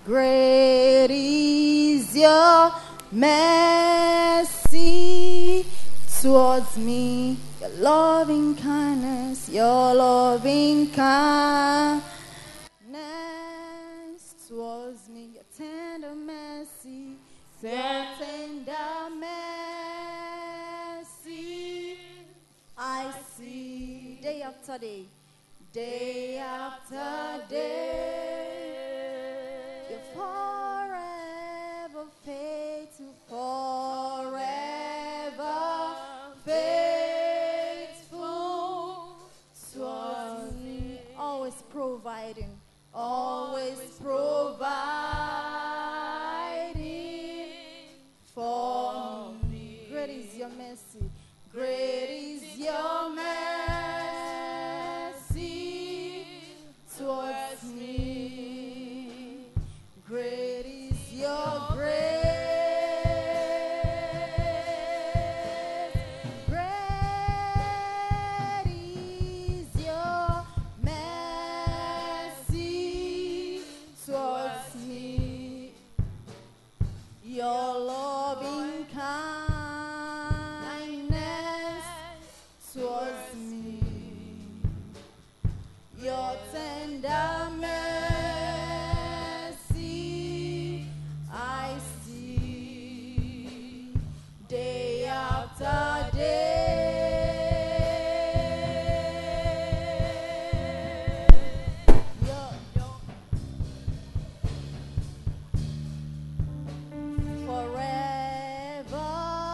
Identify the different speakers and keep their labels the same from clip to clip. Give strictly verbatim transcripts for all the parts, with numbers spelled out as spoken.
Speaker 1: Great is your mercy towards me. Your loving kindness, your loving kindness towards me. Your tender mercy, your tender mercy. I see day after day, day after day. You're forever faithful, forever faithful towards me. Always providing, always providing for me. Great is your mercy, great is your mercy towards me. Great is your grace. Great is your mercy towards me. Your loving kindness towards me. Your tender mercy I see day after day. Your forever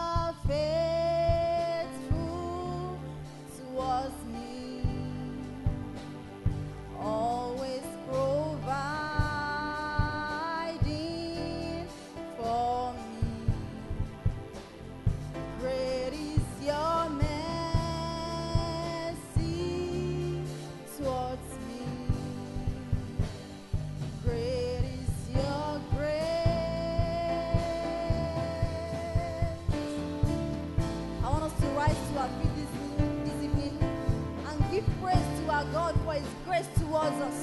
Speaker 1: faithful towards me. Always providing for me. Great is your mercy towards me. Great is your grace. I want us to rise to our feet this, this evening and give praise to our God for His grace towards us.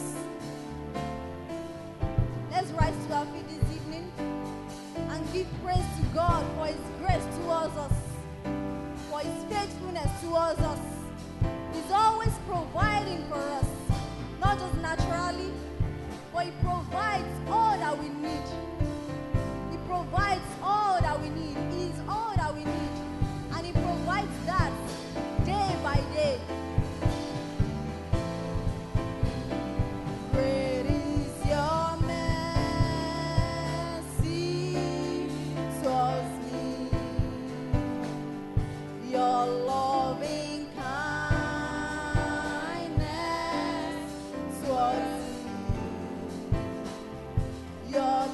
Speaker 1: Let's rise to our feet this evening and give praise to God for His grace towards us, for His faithfulness towards us. He's always providing for us, not just naturally, but He provides all that we need. He provides all that we need. He is all that we need. And He provides that day by day. Great is your mercy towards me. Your loving kindness towards me. Your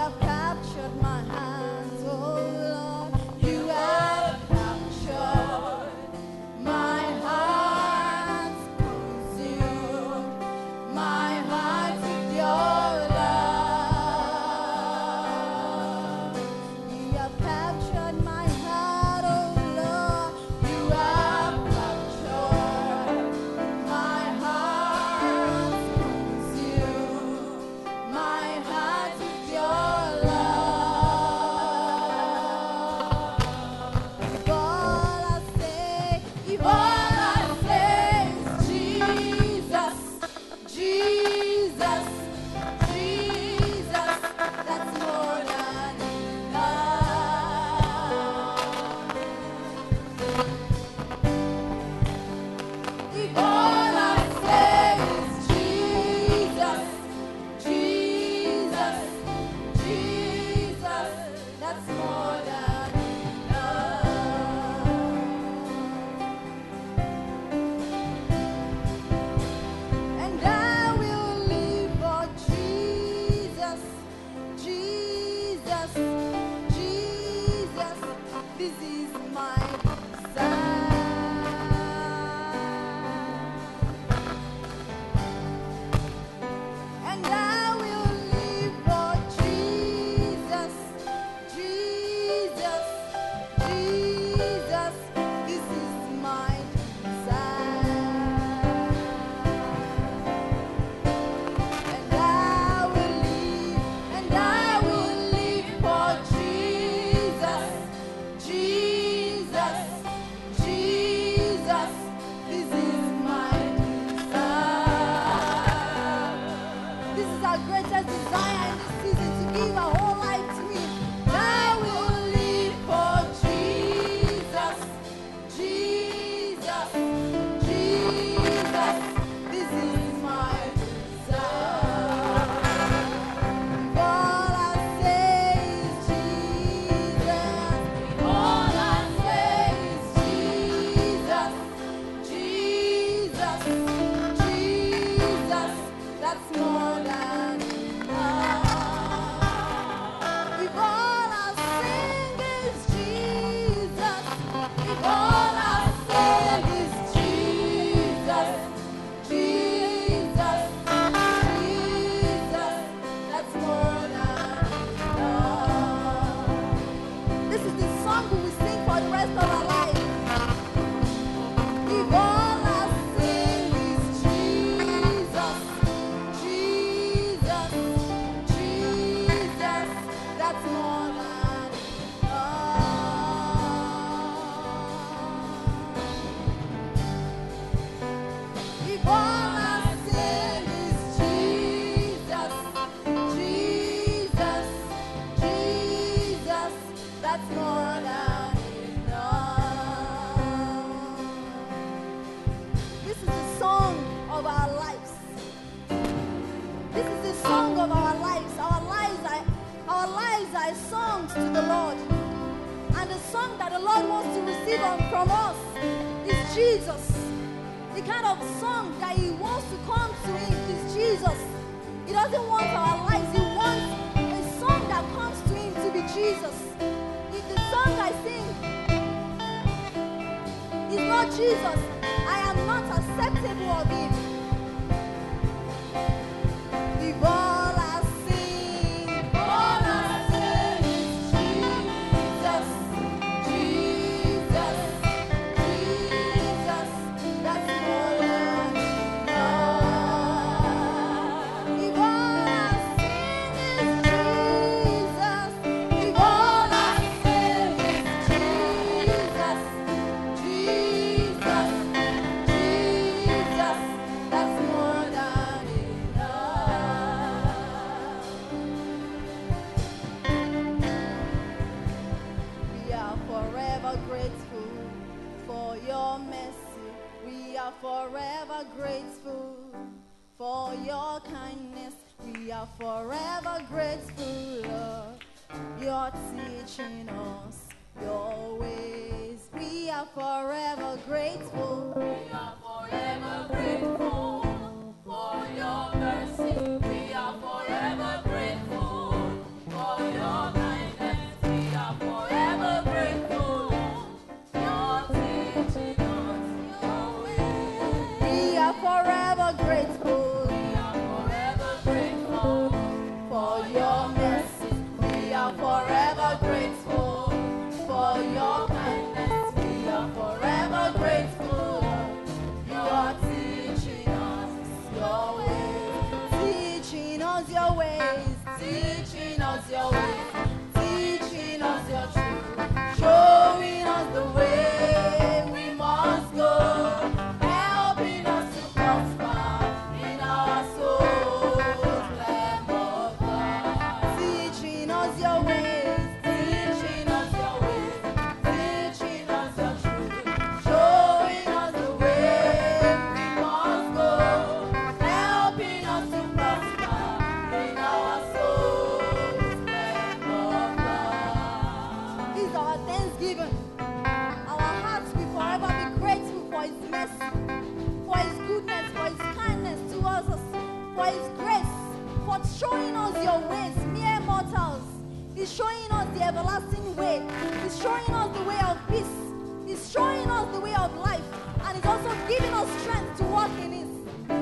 Speaker 1: have captured my hands, oh Lord. You have captured my heart, consumed my heart with your love. You have captured my heart, oh Lord. You have captured my heart, consumed my heart with your love. If all I say, if all I say is Jesus, Jesus, Jesus, that's more than enough. If all I say is Jesus, Jesus, Jesus, that's more than enough. And I will live for Jesus, Jesus, Jesus. This is my desire. And I will live for Jesus, Jesus, Jesus. This is my desire. And I will live, and I will live for Jesus, Jesus, Jesus. This is my desire. This is our greatest desire in this season, to give our whole life to Him. I will live for Jesus, Jesus, Jesus. This is my desire. If all I say is Jesus, if all I say is Jesus, Jesus, Jesus, that's more than enough. If all I sing is Jesus, if all I sing is Jesus, Jesus, Jesus, that's more than enough. This is the song we will sing for the rest of our life. If all I sing is Jesus, Jesus, Jesus, that's more than enough. If all I sing is Jesus, Jesus, Jesus, that's more than enough. This is the song of our lives. This is the song of our lives. Our lives are our lives are songs to the Lord. And the song that the Lord wants to receive on- from us is Jesus. The kind of song that He wants to come to Him is Jesus. He doesn't want our lives. He wants a song that comes to Him to be Jesus. If the song I sing is not Jesus, I am not acceptable of Him. If all I sing, if all I sing is Jesus, Jesus, Jesus, that's more than enough. If all I sing is Jesus, if all I sing is Jesus, Jesus, Jesus, that's more than enough. We are forever grateful for your mercy. We are forever grateful for your kindness. We are forever grateful, Lord. You're teaching us your ways. We are forever grateful.
Speaker 2: We are forever grateful for your mercy. We are forever grateful for
Speaker 1: are forever grateful for your kindness. We are forever grateful. You are teaching us your ways, teaching us your ways, teaching us your ways, teaching us your truth, showing us the way we must go, helping us to prosper in our souls, Lamb of God. Teaching us your ways, teaching us your ways, teaching us your truth, showing us the way we must go, helping us to prosper in our souls, Lamb of God. This is our thanksgiving. Our hearts will forever be grateful for His mercy, for His goodness, for His kindness towards us, for His grace, for showing us your ways, mere mortals. He's showing us the everlasting way. He's showing us the way of peace. He's showing us the way of life. And He's also giving us strength to walk in it.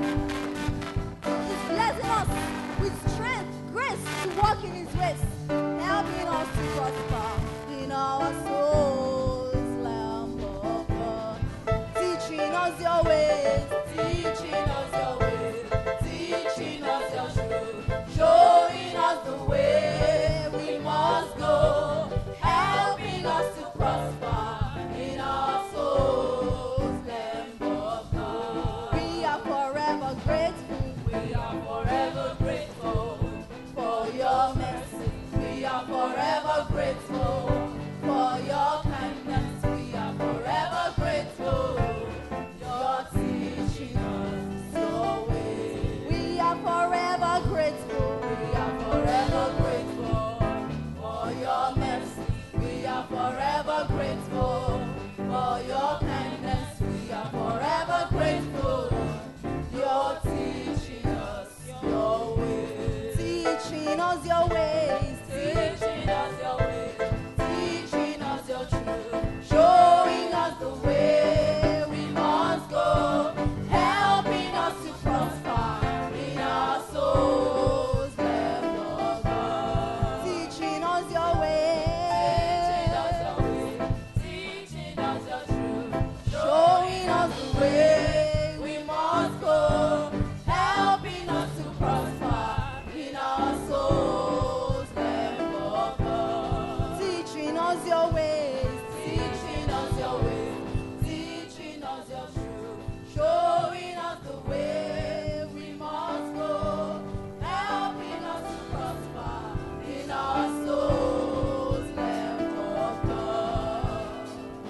Speaker 1: He's blessing us with strength, grace to walk in His ways, helping us to prosper in our souls, Lamb of God. Teaching us your ways, teaching us your ways, teaching us your truth, showing us the way we must go, helping us to prosper in our souls, Lamb of God. We are forever grateful. We are forever grateful for your mercy. We are forever grateful for your kindness. We are forever grateful. You're teaching us your way. We are forever grateful. We are forever grateful for your mercy. We are forever grateful for your kindness. We are forever grateful. You're teaching us your ways. Teaching us your ways. Teaching us your ways. Teaching us your truth. Showing us the way we must go. Helping us to prosper in our souls, Lamb of God. Teaching us your ways. Teaching us your ways. Teaching us your truth. Showing us the way we must go. Helping us to prosper in our souls, Lamb of God. Teaching us your ways. Teaching us your ways. Teaching us your truth. Showing us the way we must go. Helping us to prosper in our souls, Lamb of God.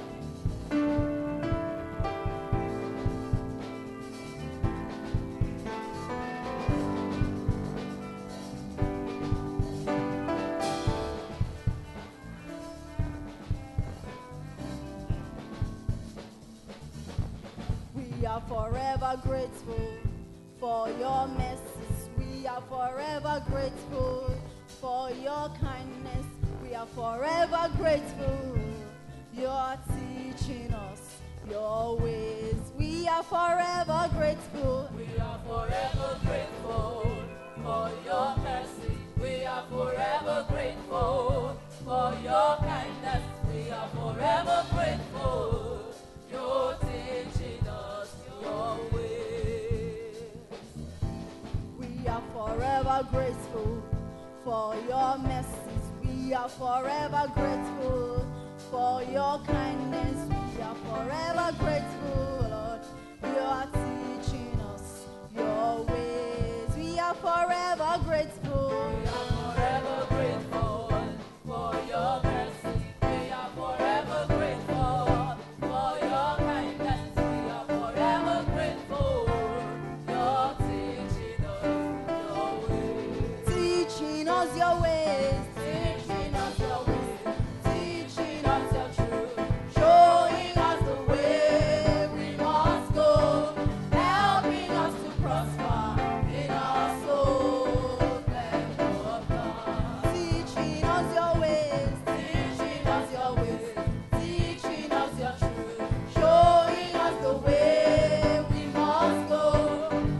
Speaker 1: We are forever grateful for your mercies. We are forever grateful for your kindness. We are forever grateful. You're teaching us your ways. We are forever grateful.
Speaker 2: We are forever grateful for your mercy. We are forever grateful for your kindness. We are forever grateful. You're teaching us your ways.
Speaker 1: We are forever grateful for your mercies. We are forever grateful for your kindness. We are forever grateful, Lord. You are teaching us your ways. We are forever grateful.
Speaker 2: We are forever grateful for your mercy. We are forever grateful for your kindness. We are forever grateful. You're teaching us your ways.
Speaker 1: Teaching us your ways.
Speaker 2: Teaching us your ways. Teaching us your truth.
Speaker 1: Showing us the way we must go. Helping us to prosper in our souls, Lamb of God. Teaching us your ways.
Speaker 2: Teaching us your ways. Teaching us your truth.
Speaker 1: Showing us the way we must go.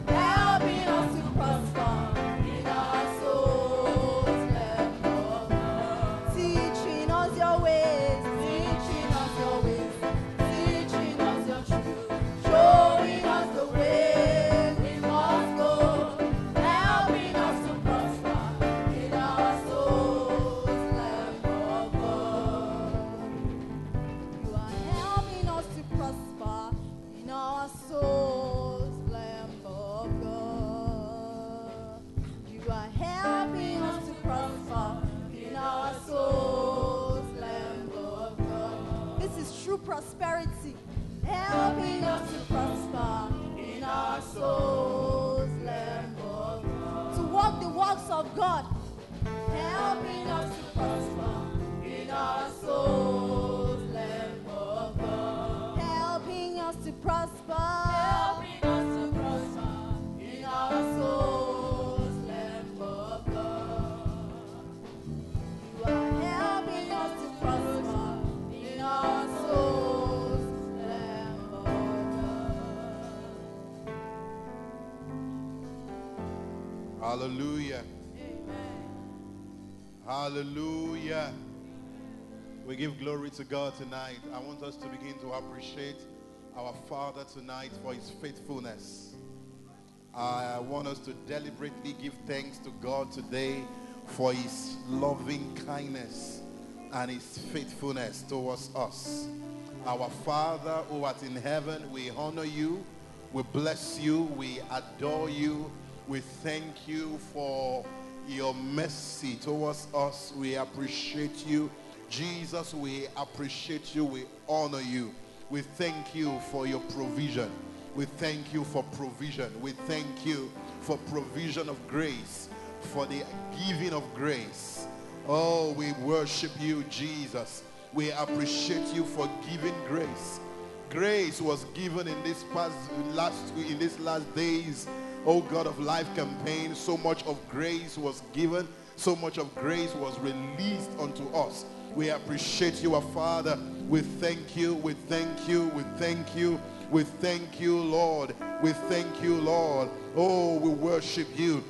Speaker 1: Helping us to prosper in our souls, Lamb of God.
Speaker 3: Hallelujah.
Speaker 1: Amen.
Speaker 3: Hallelujah. We give glory to God tonight. I want us to begin to appreciate our Father tonight for his faithfulness. I want us to deliberately give thanks to God today for his loving kindness and his faithfulness towards us. Our Father who art in heaven, we honor you, we bless you, we adore you, we thank you for your mercy towards us. We appreciate you. Jesus, we appreciate you, we honor you. We thank you for your provision. We thank you for provision. We thank you for provision of grace, for the giving of grace. Oh, we worship you, Jesus. We appreciate you for giving grace. Grace was given in this past last in these last days. Oh God of Life campaign, so much of grace was given, so much of grace was released unto us. We appreciate you, our Father. We thank you, we thank you, we thank you, we thank you, Lord. We thank you, Lord. Oh, we worship you.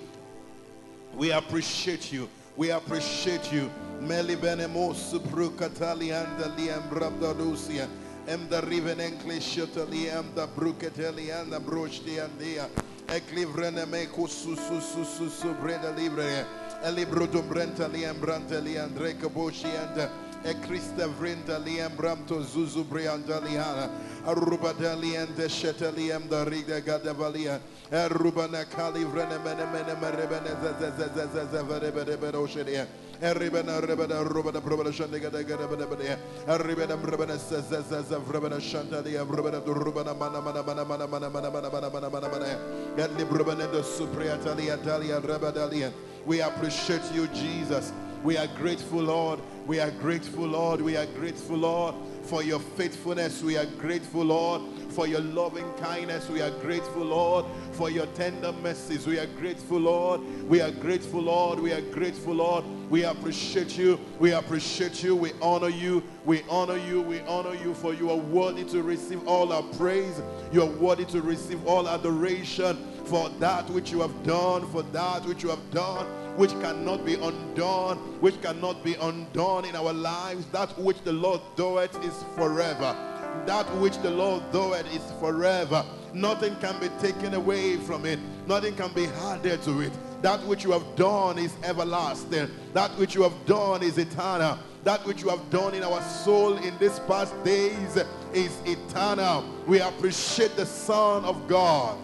Speaker 3: We appreciate you. We appreciate you. Melibenemo suprukatali and the liambrabdadusia. Em the riven enclishutali am the brukateli and the brochti and dia. Eclivrene me kususususu breda libre. Elibro dumbrenta liambranta liandreka boshi and Ekrista vrenta liambramto zuzu brianda liana. Aruba deli and the sheteli am the riga gadavalia. Erubana calivrene mene mene merebene zazazazazazavareberebedoshedia. Eribana rebeda rubada probada shandiga gadabada. Eribana rebeda zazazazavrebeda shantalia rubada rubana mana mana mana mana mana mana mana mana mana mana mana. Gadli brubana the supriatalia talia rebadalia. We appreciate you, Jesus. We are grateful, Lord. We are grateful, Lord. We are grateful, Lord, for your faithfulness. We are grateful, Lord, for your loving kindness. We are grateful, Lord, for your tender mercies. We are grateful, Lord. We are grateful, Lord. We are grateful, Lord. We appreciate you. We appreciate you. We honor you. We honor you. We honor you, for you are worthy to receive all our praise. You are worthy to receive all adoration for that which you have done, for that which you have done, which cannot be undone, which cannot be undone in our lives. That which the Lord doeth is forever. That which the Lord doeth is forever. Nothing can be taken away from it. Nothing can be added to it. That which you have done is everlasting. That which you have done is eternal. That which you have done in our soul in these past days is eternal. We appreciate the Son of God.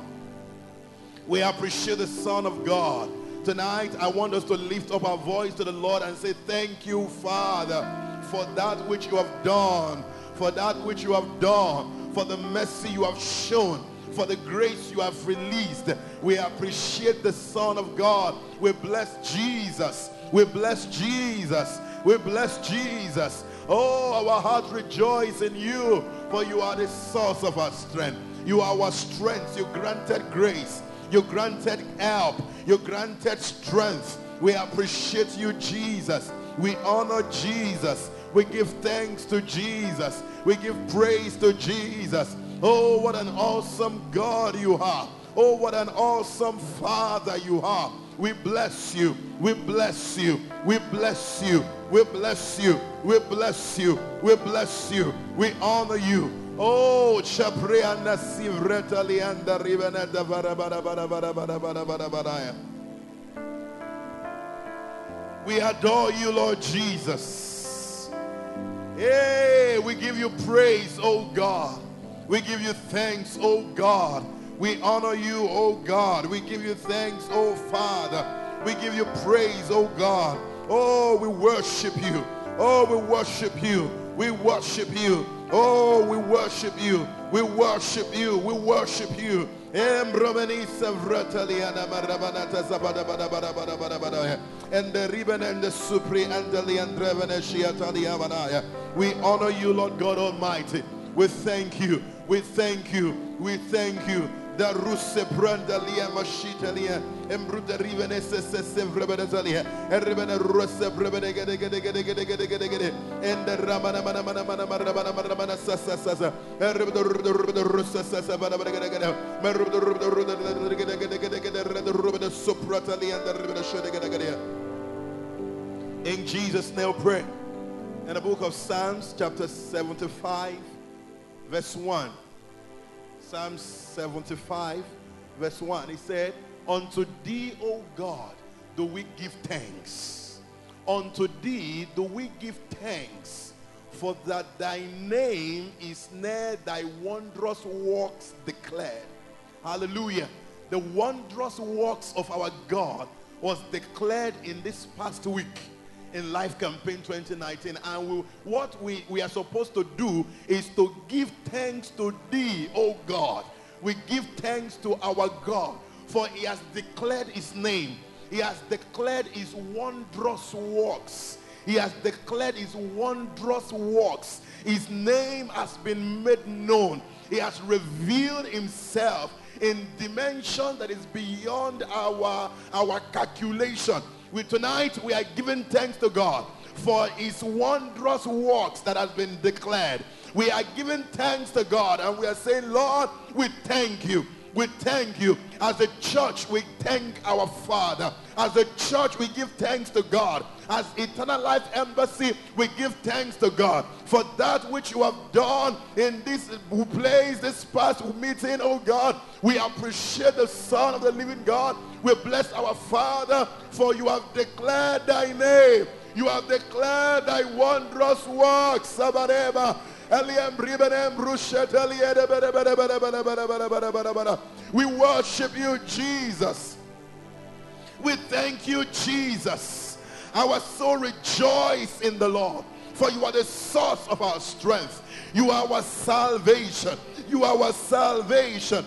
Speaker 3: We appreciate the Son of God. Tonight, I want us to lift up our voice to the Lord and say, thank you, Father, for that which you have done, for that which you have done, for the mercy you have shown, for the grace you have released. We appreciate the Son of God. We bless Jesus. We bless Jesus. We bless Jesus. Oh, our heart rejoices in you, for you are the source of our strength. You are our strength. You granted grace. You granted help. You granted strength. We appreciate you, Jesus. We honor Jesus. We give thanks to Jesus. We give praise to Jesus. Oh, what an awesome God you are. Oh, what an awesome Father you are. We bless you. We bless you. We bless you. We bless you. We bless you. We bless you. We honor you. Oh, Chapriana Sivreta Lianda Riveneta Varabara Barabara Barabara Barabara. We adore you, Lord Jesus. Hey, we give you praise, oh God. We give you thanks, oh God. We honor you, oh God. We give you thanks, oh Father. We give you praise, oh God. Oh, we worship you. Oh, we worship you. We worship you. Oh, we worship you. We worship you. We worship you. And the ribbon and the supri and the liandreveneshiataliavanaya. We honor you, Lord God Almighty. We thank you. We thank you. We thank you. da russe brandalia mashitalia embruda rivenese se vrebedalia erebena russe brebede gede gede gede gede gede gede gede and the ramana mana mana mana mana mana mana mana sasa sasa erebeda rubeda russe sasa bana bana gede gede merubeda rubeda rubeda gede gede gede gede rubeda sopratalia and the rebeda shede gede gede. In Jesus' name we pray. In the book of Psalms chapter seventy-five verse one. Psalm seventy-five, verse one, he said, unto thee, O God, do we give thanks. Unto thee do we give thanks, for that thy name is near thy wondrous works declared. Hallelujah. The wondrous works of our God was declared in this past week in Life Campaign twenty nineteen, and we, what we, we are supposed to do is to give thanks to thee, O God. We give thanks to our God, for he has declared his name. He has declared his wondrous works. He has declared his wondrous works. His name has been made known. He has revealed himself in dimension that is beyond our, our calculation. We, tonight we are giving thanks to God for his wondrous works that has been declared. We are giving thanks to God and we are saying, Lord, we thank you. We thank you. As a church, we thank our Father. As a church, we give thanks to God. As Eternal Life Embassy, we give thanks to God for that which you have done in this place, this past meeting, oh God. We appreciate the Son of the living God. We bless our Father, for you have declared thy name. You have declared thy wondrous works. We worship you, Jesus. We thank you, Jesus. Our soul rejoices in the Lord, for you are the source of our strength. You are our salvation. You are our salvation.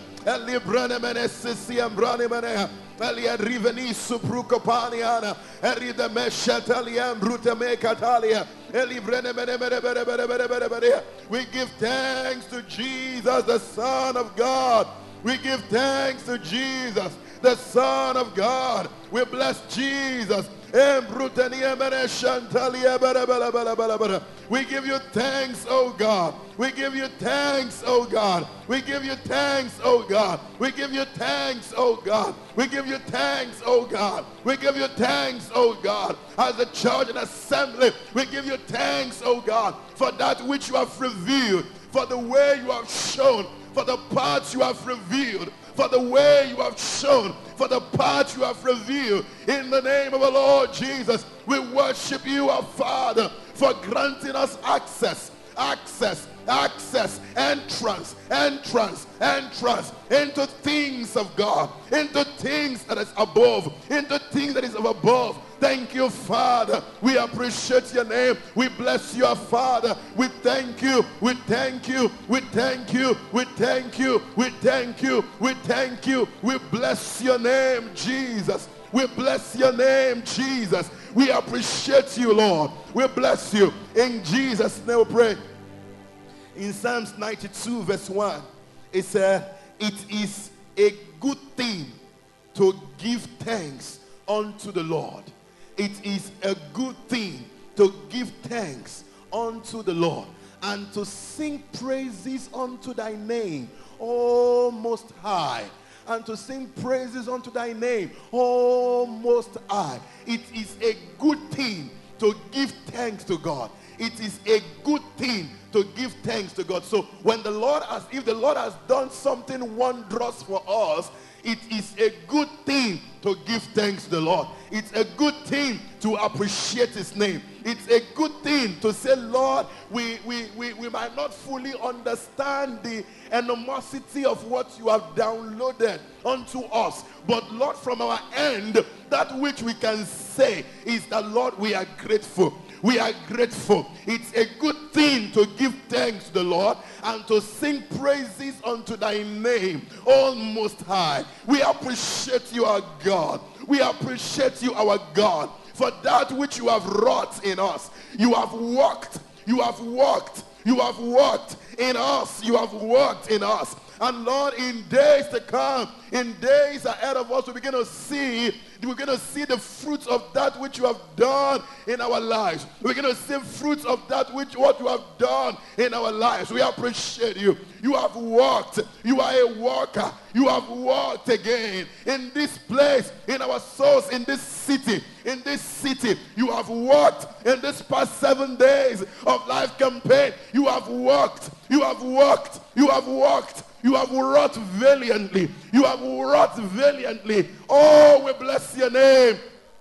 Speaker 3: Elia riveni supruko paniana, erida meshataliam brutame catalia, elibrene bene bene bene bene bene bene bene. We give thanks to Jesus, the Son of God. We give thanks to Jesus, the Son of God. We bless Jesus. We give you thanks, oh God. We give you thanks, oh God. We give you thanks, oh God. We give you thanks, oh God. We give you thanks, oh God. We give you thanks, oh God. As a church and assembly, we give you thanks, oh God, for that which you have revealed, for the way you have shown, for the parts you have revealed, for the way you have shown, for the part you have revealed. In the name of the Lord Jesus, we worship you, our Father, for granting us access, access, access, entrance, entrance, entrance into things of God, into things that is above, into things that is above. Thank you, Father. We appreciate your name. We bless you, Father. We thank you. We thank you. We thank you. We thank you. We thank you. We thank you. We bless your name, Jesus. We bless your name, Jesus. We appreciate you, Lord. We bless you. In Jesus' name we pray. In Psalms ninety-two, verse one, it says, it is a good thing to give thanks unto the Lord. It is a good thing to give thanks unto the Lord and to sing praises unto thy name, O Most High. And to sing praises unto thy name, O Most High. It is a good thing to give thanks to God. It is a good thing to give thanks to God. So when the Lord has, if the Lord has done something wondrous for us, it is a good thing to give thanks to the Lord. It's a good thing to appreciate his name. It's a good thing to say, Lord, we, we, we, we might not fully understand the enormosity of what you have downloaded unto us. But Lord, from our end, that which we can say is that, Lord, we are grateful. We are grateful. It's a good thing to give thanks to the Lord and to sing praises unto thy name, O Most High. We appreciate you, our God. We appreciate you, our God, for that which you have wrought in us. You have worked. You have worked. You have worked in us. You have worked in us. And Lord, in days to come, in days ahead of us, we begin to see, we're going to see the fruits of that which you have done in our lives. We're going to see fruits of that which what you have done in our lives. We appreciate you. You have walked. You are a walker. You have walked again in this place, in our souls, in this city. In this city, you have walked in this past seven days of life campaign. You have walked. You have walked. You have walked. You have wrought valiantly. You have wrought valiantly. Oh, we bless your name.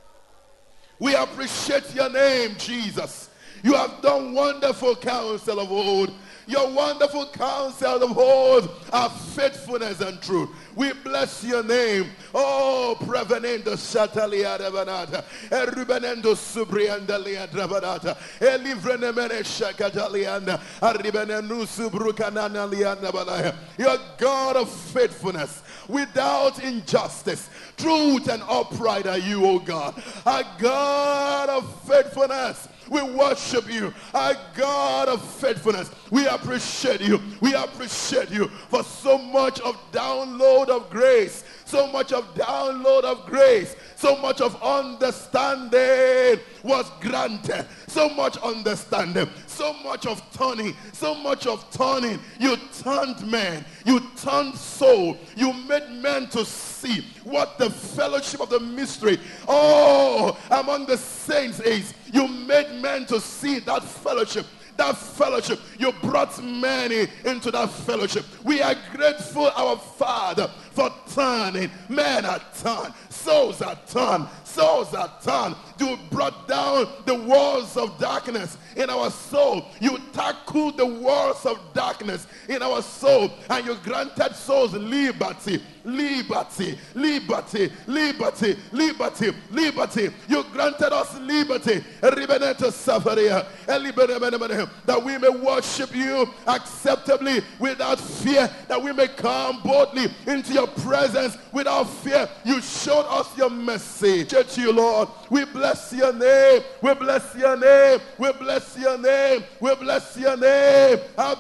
Speaker 3: We appreciate your name, Jesus. You have done wonderful counsel of old. Your wonderful counsel of old are faithfulness and truth. We bless your name. Oh, prevenendo shatalia revanata, erubenendo subriandalia dravanata, elivrenemene shakatalianda, arribenenu subrukananalianda balaya. You're God of faithfulness, without injustice. Truth and upright are you, O God. A God of faithfulness. We worship you, our God of faithfulness. We appreciate you. We appreciate you for so much of download of grace, so much of download of grace, so much of understanding was granted, so much understanding, so much of turning, so much of turning. You turned man, you turned soul, you made men to see what the fellowship of the mystery, oh, among the saints is. You made men to see that fellowship. That fellowship, you brought many into that fellowship. We are grateful, our Father, for turning. Men are turned, souls are turned, souls are turned. You brought down the walls of darkness in our soul. You tackled the walls of darkness in our soul, and you granted souls liberty, liberty, liberty, liberty, liberty, liberty. You granted us liberty, that we may worship you acceptably without fear, that we may come boldly into your presence without fear. You showed us your mercy. Church, you, Lord, we bless your name, we bless your name, we bless your name, we bless your name.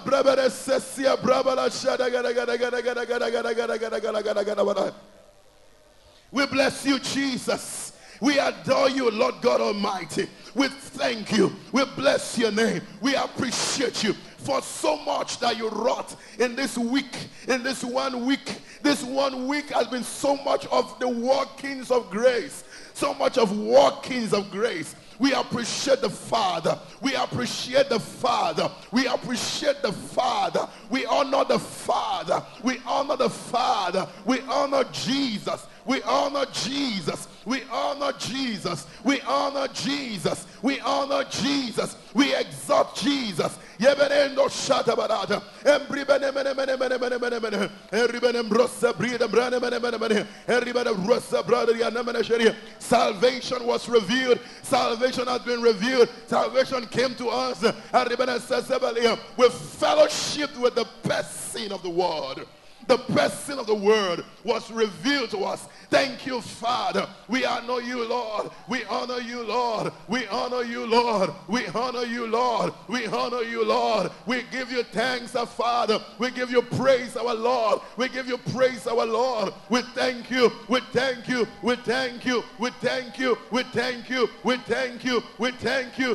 Speaker 3: We bless you, Jesus. We adore you, Lord God Almighty. We thank you. We bless your name. We appreciate you for so much that you wrought in this week, in this one week. This one week has been so much of the workings of grace, so much of workings of grace. We appreciate the Father. We appreciate the Father. We appreciate the Father. We honor the Father. We honor the Father. We honor Jesus. We honor Jesus. We honor Jesus. We honor Jesus. We honor Jesus. We exalt Jesus. Yebenendo shatabarata. Embribene mene mene mene mene mene mene. Eribene brosa brida brane mene mene mene. Eribene brosa brada yana mene sheria. Salvation was revealed. Salvation has been revealed. Salvation came to us. Eribene sesebelia. We fellowshiped with the person of the word. The person of the word was revealed to us. Thank you, Father. We honor you, Lord. We honor you, Lord. We honor you, Lord. We honor you, Lord. We honor you, Lord. We give you thanks, our Father. We give you praise, our Lord. We give you praise, our Lord. We thank you. We thank you. We thank you. We thank you. We thank you. We thank you. We thank you.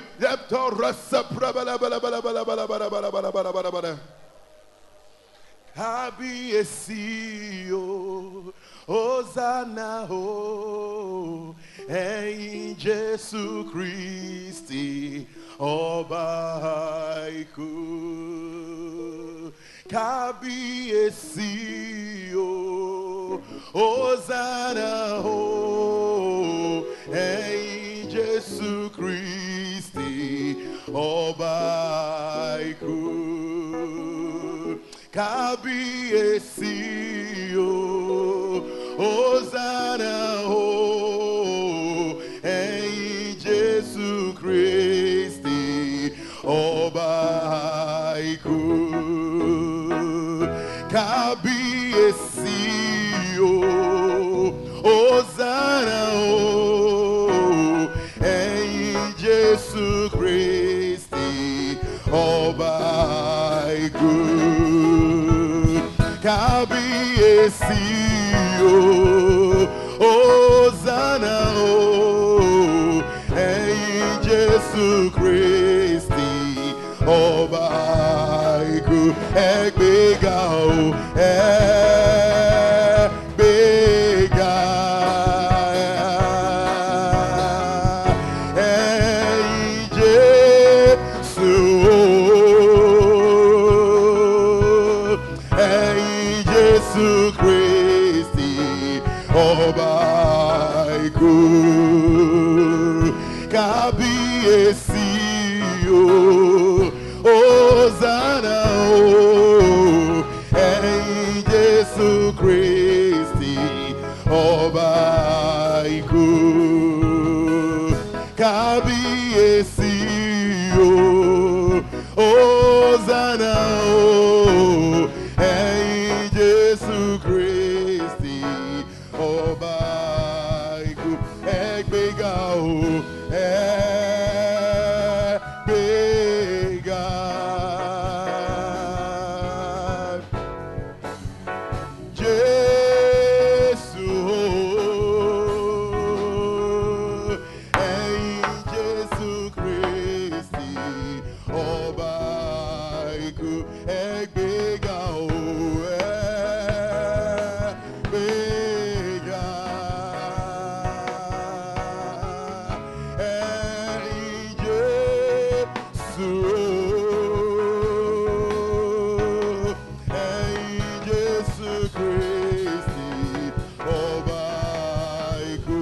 Speaker 3: Happy o Hosanna o em Jesus Christi Ọba Àìkú. Kábíyèsí o Hosanna o em Jesus Christi Ọba Àìkú. Kábíyèsí o Hosanna o em Jesus Christi Ọba Àìkú. Kábíyèsí o Hosanna o em Jesus Christi Ọba Àìkú. kábíyèsí o, Hosanna o, ẹ̀yin Jésù Kristi, ọba ikú, ẹ gbéga o, ẹ gbéga. Ẹ̀yin Jésù o, ẹ̀yin Jésù Kristi, ọba ikú, kábíyèsí o, Hosanna o, ẹ̀yin Jésù Kristi, ọba ikú, kábíyèsí o, Hosanna o, ẹ̀yin Jésù Kristi, ọba ikú, ẹ gbéga o, ẹ gbéga. Jésù o, ẹ̀yin Jésù Kristi, ọba ikú, ẹ gbéga o, ẹ gbéga. Ẹ̀yin Jésù o, ẹ̀yin Jésù Kristi, ọba ikú,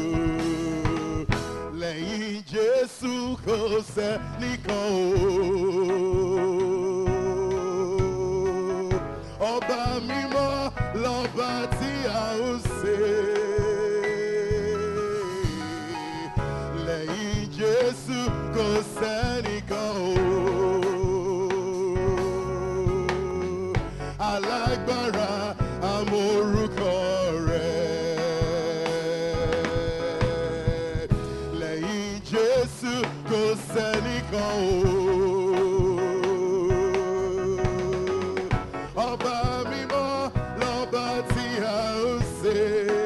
Speaker 3: lẹ́yìn Jésù kò sẹ́nìkan o, ọba mímọ́ lọ́ba tí a ó ṣe. Lẹ́yìn Jésù kò sẹ́nìkan o, alágbára amórúkọ rẹ̀. Lẹ́yìn Jésù kò sẹ́nìkan o, ọba mímọ́ lọ́ba tí a ó ṣe.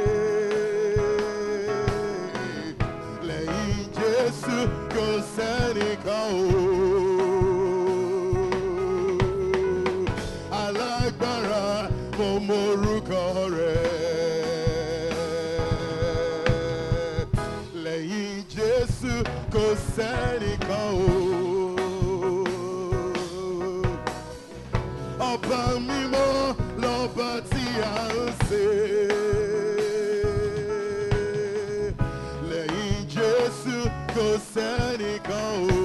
Speaker 3: Lẹ́yìn Jésù kò sẹ́nìkan o, alágbára mo mọrúkọ rẹ̀. Lẹ́yìn Jésù kò sẹ́nìkan o, ọba mímọ́ lọ́ba tí a ń ṣe. Lẹ́yìn Jésù kò sẹ́nìkan o,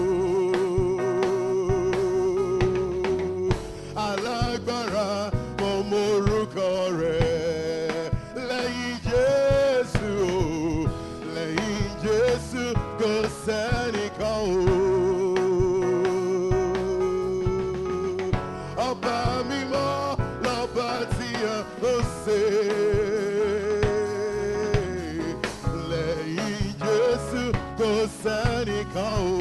Speaker 3: alágbára mo mọrúkọ rẹ̀. Lẹ́yìn Jésù o, lẹ́yìn Jésù kò sẹ́nìkan o, ọba mímọ́ lọ́ba tí a ó ṣe. Lẹ́yìn Jésù kò sẹ́nìkan o,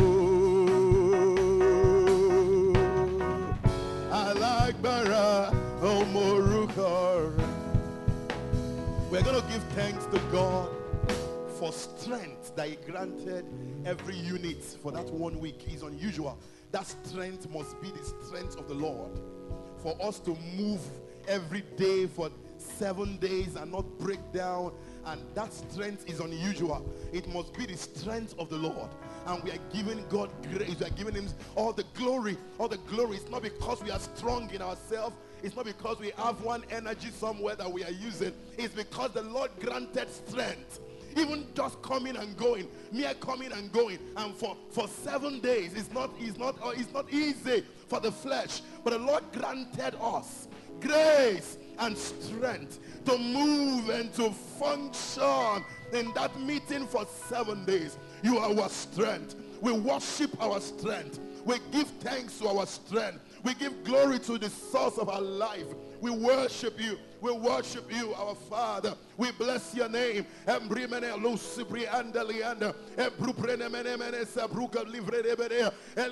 Speaker 3: alágbára ọmọ orúkọ rẹ̀. We're going to give thanks to God for strength that He granted every unit for that one week. It's unusual. That strength must be the strength of the Lord. For us to move every day for seven days and not break down, and that strength is unusual. It must be the strength of the Lord. And we are giving God grace. We are giving Him all the glory. All the glory. It's not because we are strong in ourselves. It's not because we have one energy somewhere that we are using. It's because the Lord granted strength. Even just coming and going, mere coming and going, and for, for seven days, it's not, it's not, uh, it's not easy for the flesh. But the Lord granted us grace and strength to move and to function in that meeting for seven days. You are our strength. We worship our strength. We give thanks to our strength. We give glory to the source of our life. We worship you. We worship you, our Father. We bless your name. Embrimene lucibri andalianda. Ebruprene mene mene sabruka livre de berea.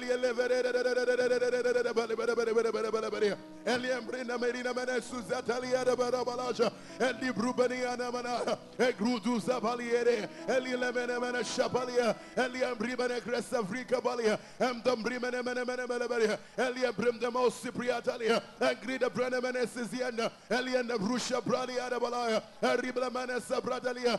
Speaker 3: Eliembrina merina mene suzatalia de barabalaja. Eli brubaniana mana. Egrudu zabaliere. Eli lemene mene shabalia. Eli embrimene cresta afrika balia. Emdambrimene mene mene mene berea. Eli embrim de mosipriatalia. Engrida brene mene sizianda. Eli and the Rusha Bradia de Balaya. Eribla manesa bradalia.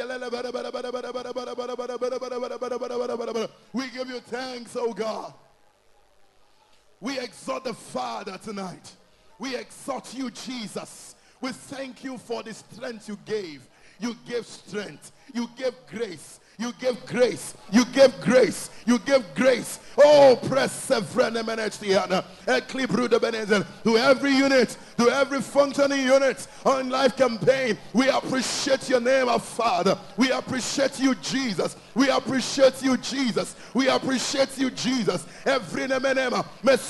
Speaker 3: We give you thanks, oh God. We exalt the Father tonight. We exalt you, Jesus. We thank you for the strength you gave. You gave strength. You gave grace. You gave grace. You gave grace. You gave grace. Oh, press to every unit, to every functioning unit on Life Campaign. We appreciate your name, our Father. We appreciate you, Jesus. We appreciate you, Jesus. We appreciate you, Jesus. Every nemenema,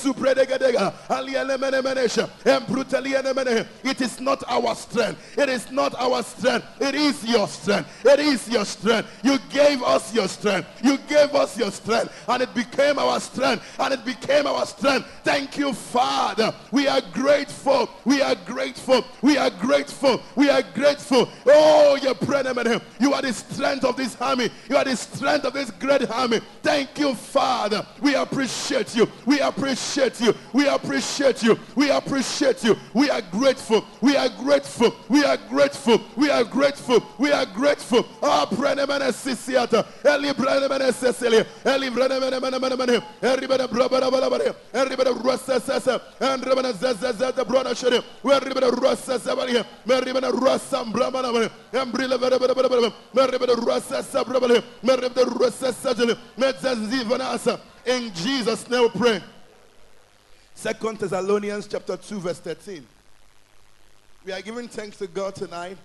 Speaker 3: it is not our strength. It is not our strength. It is your strength. It is your strength. You gave us your strength. You gave us your strength, and it became our strength, and it became our strength. Thank you, Father. We are grateful. We are grateful. We are grateful. We are grateful. Oh, your preeminent. You are the strength of this army. You are the strength of this great army. Thank you, Father. We appreciate you. We appreciate you. We appreciate you. We appreciate you. We are grateful. We are grateful. We are grateful. We are grateful. We are grateful. Oh, preeminent Sisiata. Eli preeminent Cecilia. Eli preeminent everybody brother everybody russa sasa and rebana zaza the brother shere we everybody russa sabali meribana russa brahmana embrila vera vera vera meribana russa sabrabali meribana russa sajali mezazivana. In Jesus' name we pray. Second Thessalonians chapter two verse thirteen. We are giving thanks to God tonight.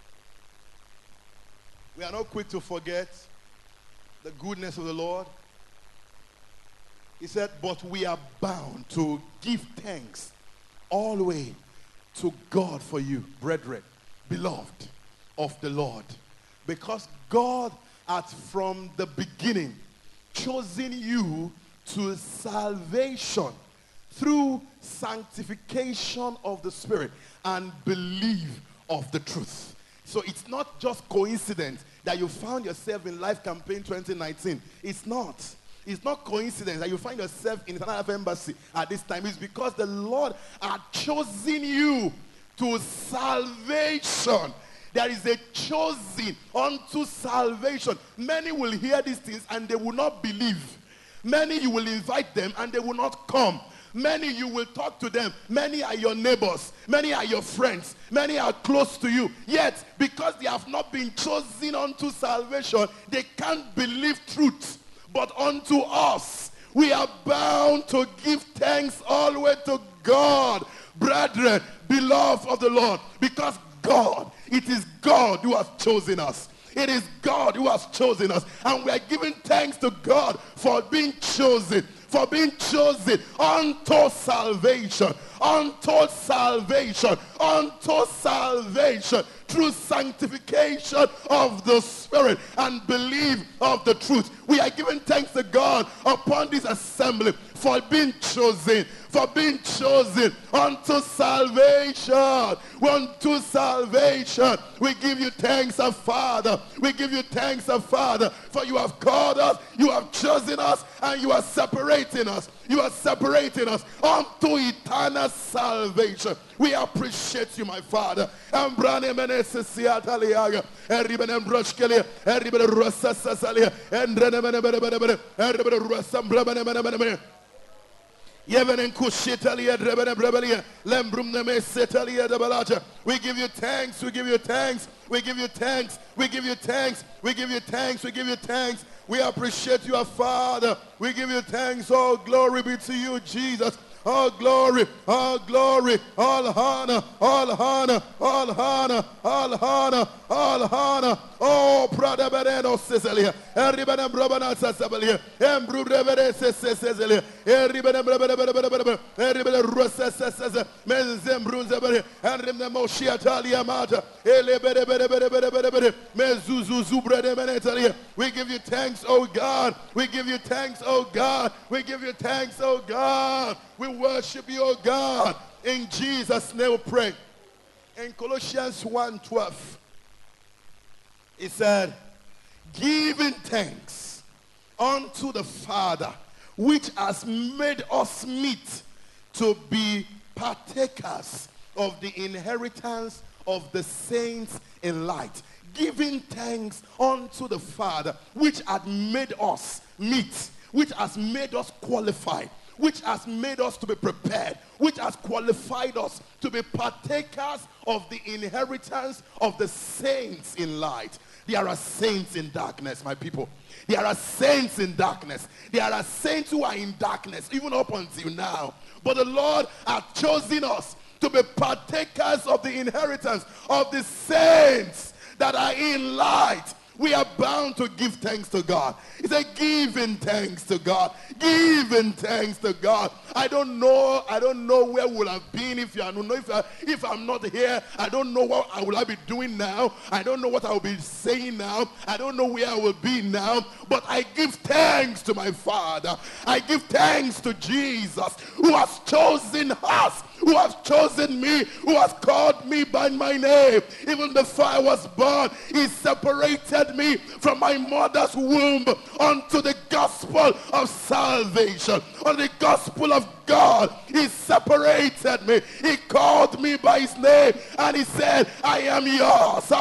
Speaker 3: We are not quick to forget the goodness of the Lord. He said, but we are bound to give thanks always to God for you, brethren, beloved of the Lord. Because God hath from the beginning chosen you to salvation through sanctification of the Spirit and belief of the truth. So it's not just coincidence that you found yourself in Life Campaign twenty nineteen. It's not. It's not coincidence that you find yourself in another embassy at this time. It's because the Lord had chosen you to salvation. There is a choosing unto salvation. Many will hear these things and they will not believe. Many you will invite them and they will not come. Many you will talk to them. Many are your neighbors. Many are your friends. Many are close to you. Yet, because they have not been chosen unto salvation, they can't believe truth. But unto us, we are bound to give thanks always to God, brethren, beloved of the Lord, because God, it is God who has chosen us. It is God who has chosen us, and we are giving thanks to God for being chosen, for being chosen unto salvation, unto salvation, unto salvation, through sanctification of the Spirit and belief of the truth. We are giving thanks to God upon this assembly for being chosen, for being chosen unto salvation, unto salvation. We give you thanks, our Father. We give you thanks, our Father, for you have called us, you have chosen us, and you are separating us. You are separating us unto eternal salvation. We appreciate you, my Father. We give you thanks, we give you thanks, we give you thanks, we give you thanks, we give you thanks, we give you thanks. We appreciate you, our Father. We give you thanks. All glory be to you, Jesus. All glory, all glory, all honor, all honor, all honor, all honor, all honor. Oh, brother, Bereno Cecilia, Eribana Brabana Sasabelia, Embru Revere Cecilia, Eribana Brabana, Eribana Rosa Sasa, Menzembru Zabari, and the Moshia Talia Mata, Elebere, Mezuzu Zubra de Menetalia. We give you thanks, oh God. We give you thanks, oh God. We give you thanks, oh God. We worship you, oh God. In Jesus' name we pray. In Colossians one twelve, it said, giving thanks unto the Father, which has made us meet to be partakers of the inheritance of the saints in light. Giving thanks unto the Father, which had made us meet, which has made us qualified, which has made us to be prepared, which has qualified us to be partakers of the inheritance of the saints in light. There are saints in darkness, my people. There are saints in darkness. There are saints who are in darkness, even up until now. But the Lord has chosen us to be partakers of the inheritance of the saints that are in light. We are bound to give thanks to God. He said, giving thanks to God. Giving thanks to God. I don't know. I don't know where we'll have been if you. I don't know if I, if I'm not here. I don't know what I will I be doing now. I don't know what I will be saying now. I don't know where I will be now. But I give thanks to my Father. I give thanks to Jesus, who has chosen us, who has chosen me, who has called me by my name. Even before I was born, he separated me from my mother's womb unto the gospel of salvation, on the gospel of God. He separated me. He called me by his name and he said, I am yours.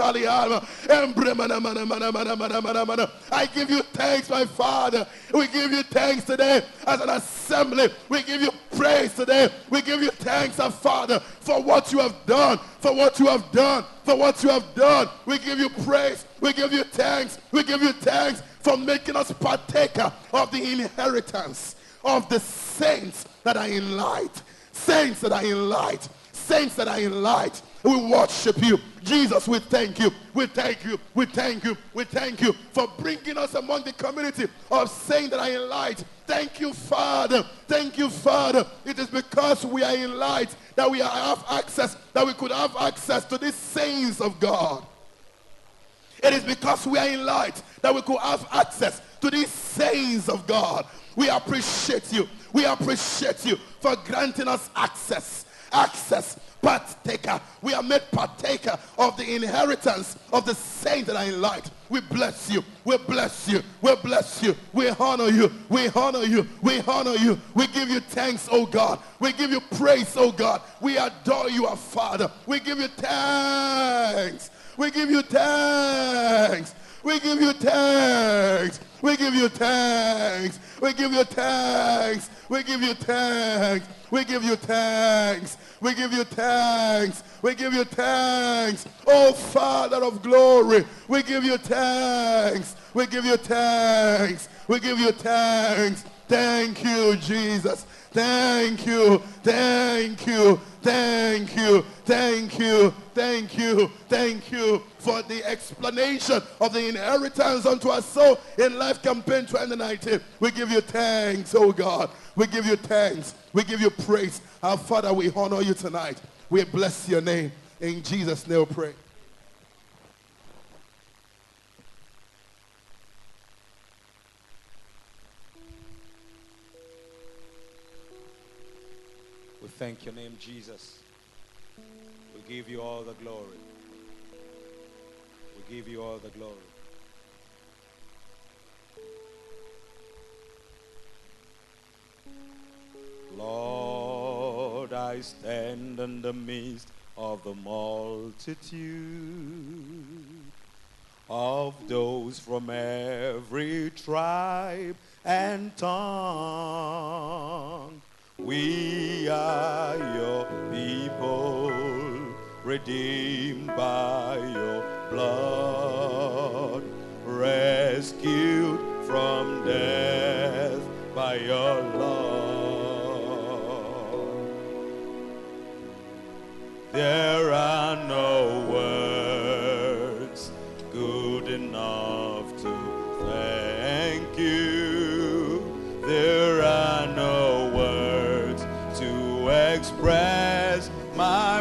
Speaker 3: I give you thanks, my Father. We give you thanks today as an assembly. We give you praise today. We give you thanks, our Father, for what you have done, for what you have done, for what you have done. We give you praise. We give you thanks. We give you thanks for making us partaker of the inheritance of the saints that are in light. Saints that are in light. Saints that are in light. We worship you. Jesus, we thank you. We thank you. We thank you. We thank you for bringing us among the community of saints that are in light. Thank you, Father. Thank you, Father. It is because we are in light that we have access, that we could have access to these saints of God. It is because we are in light that we could have access to these saints of God. We appreciate you. We appreciate you for granting us access. Access. Partaker. We are made partaker of the inheritance of the saints that are in light. We bless you. We bless you. We bless you. We honor you. We honor you. We honor you. We give you thanks, oh God. We give you praise, oh God. We adore you, our Father. We give you thanks. We give you thanks. We give you thanks. We give you thanks. We give you thanks. We give you thanks. We give you thanks. We give you thanks. We give you thanks. Oh, Father of glory, we give you thanks. We give you thanks. We give you thanks. Thank you, Jesus. Thank you. Thank you. Thank you. Thank you. Thank you. Thank you for the explanation of the inheritance unto us soul in Life Campaign twenty nineteen. We give you thanks, oh God. We give you thanks. We give you praise. Our Father, we honor you tonight. We bless your name. In Jesus' name we pray.
Speaker 4: We thank your name, Jesus. We give you all the glory. We give you all the glory. Lord, I stand in the midst of the multitude of those from every tribe and tongue. We are your people, redeemed by your blood, rescued by your love. There are no words good enough to thank you. There are no words to express my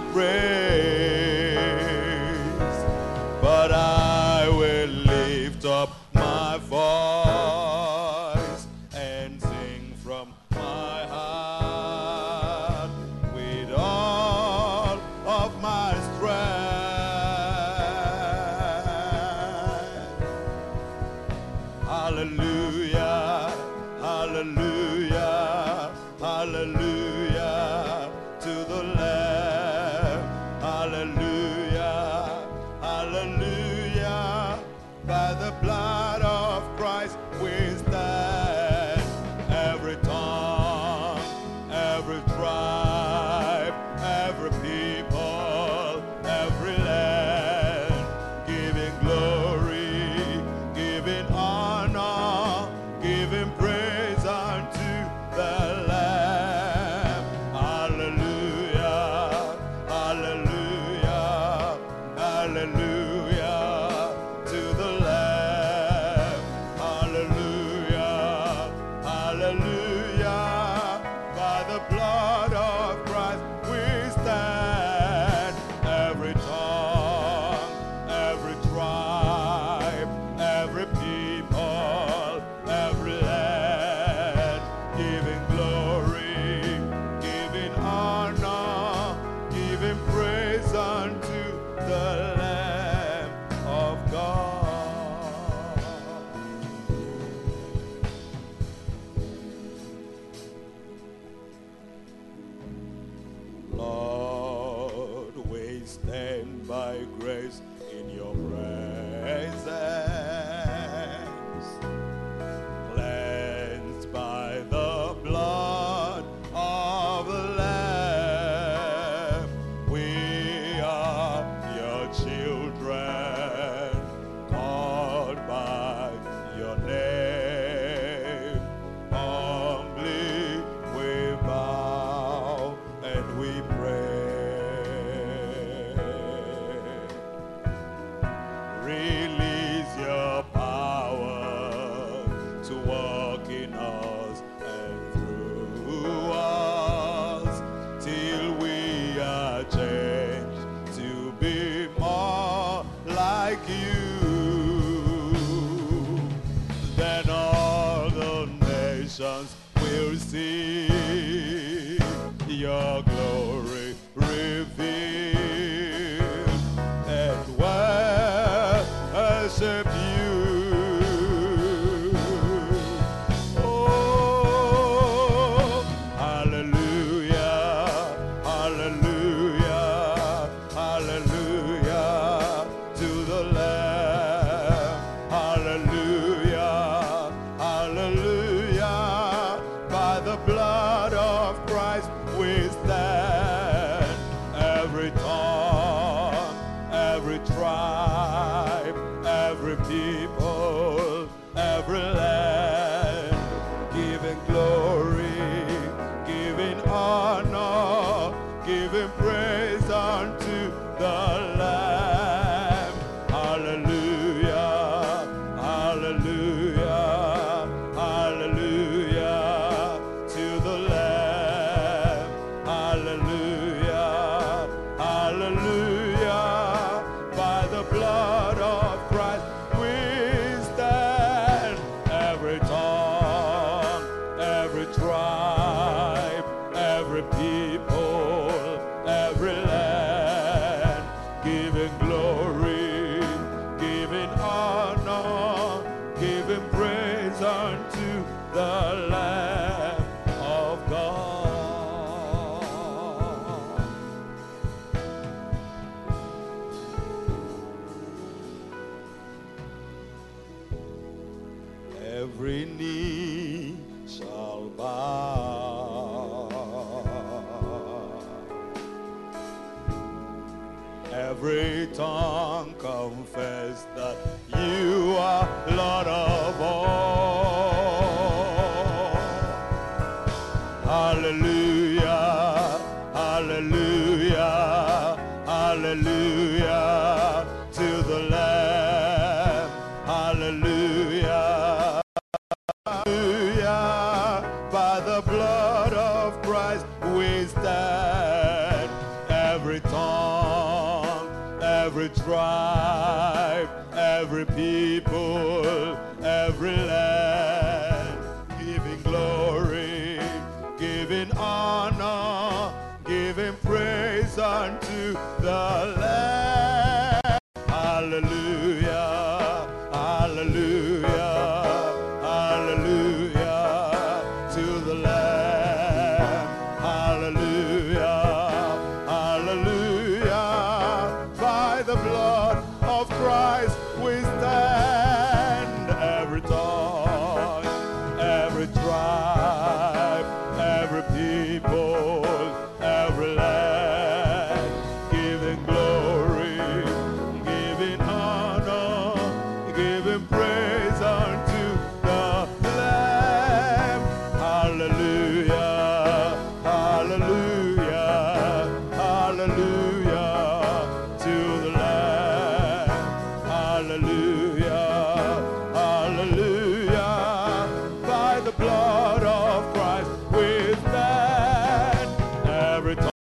Speaker 4: praise, but I will lift up my voice and sing from my heart with all of my strength. Hallelujah, hallelujah, hallelujah to the Lamb. Hallelujah, hallelujah. By the blood of Christ we stand. Every tongue, every tribe, every people, every land, giving glory, giving honor, giving praise unto the Lamb. Hallelujah, hallelujah, hallelujah to the Lamb. Hallelujah, hallelujah. By the blood of Christ we stand. Every tongue, every tribe, every people, every land, giving glory, giving honor, giving praise unto the Lamb of God. Lord, we stand by grace in your presence, cleansed by the blood of the Lamb. We are your children, called by your name. Humbly we bow and we pray. Release your power to walk in us and through us till we are changed to be more like you. Then all the nations will see your glory revealed and worship you. Oh, hallelujah, hallelujah, hallelujah to the Lamb. Hallelujah, hallelujah. By the blood of Christ we stand. Every tongue, every tribe, every people, every land, giving glory, giving honor, giving praise unto the Lamb. Hallelujah, hallelujah, hallelujah to the Lamb. Hallelujah, hallelujah. By the blood of Christ we stand. Every tongue, every tribe, every people, every land, giving glory, giving honor, giving praise unto the Lamb of God. Every knee shall bow, every tongue confess that you are Lord of all.
Speaker 3: Hallelujah, hallelujah, hallelujah to the Lamb. Hallelujah, hallelujah. By the blood of Christ we stand. Every tongue, every tribe, every people, every land, giving glory, giving honor, giving praise unto the Lamb. Hallelujah, hallelujah, hallelujah to the Lamb. Hallelujah, hallelujah. By the blood of Christ we stand. Every tongue, every tribe, every people, every land, giving glory, giving honor, giving praise unto the Lamb. Hallelujah, hallelujah, hallelujah to the Lamb. Hallelujah, hallelujah. By the blood of Christ we stand. Every tongue.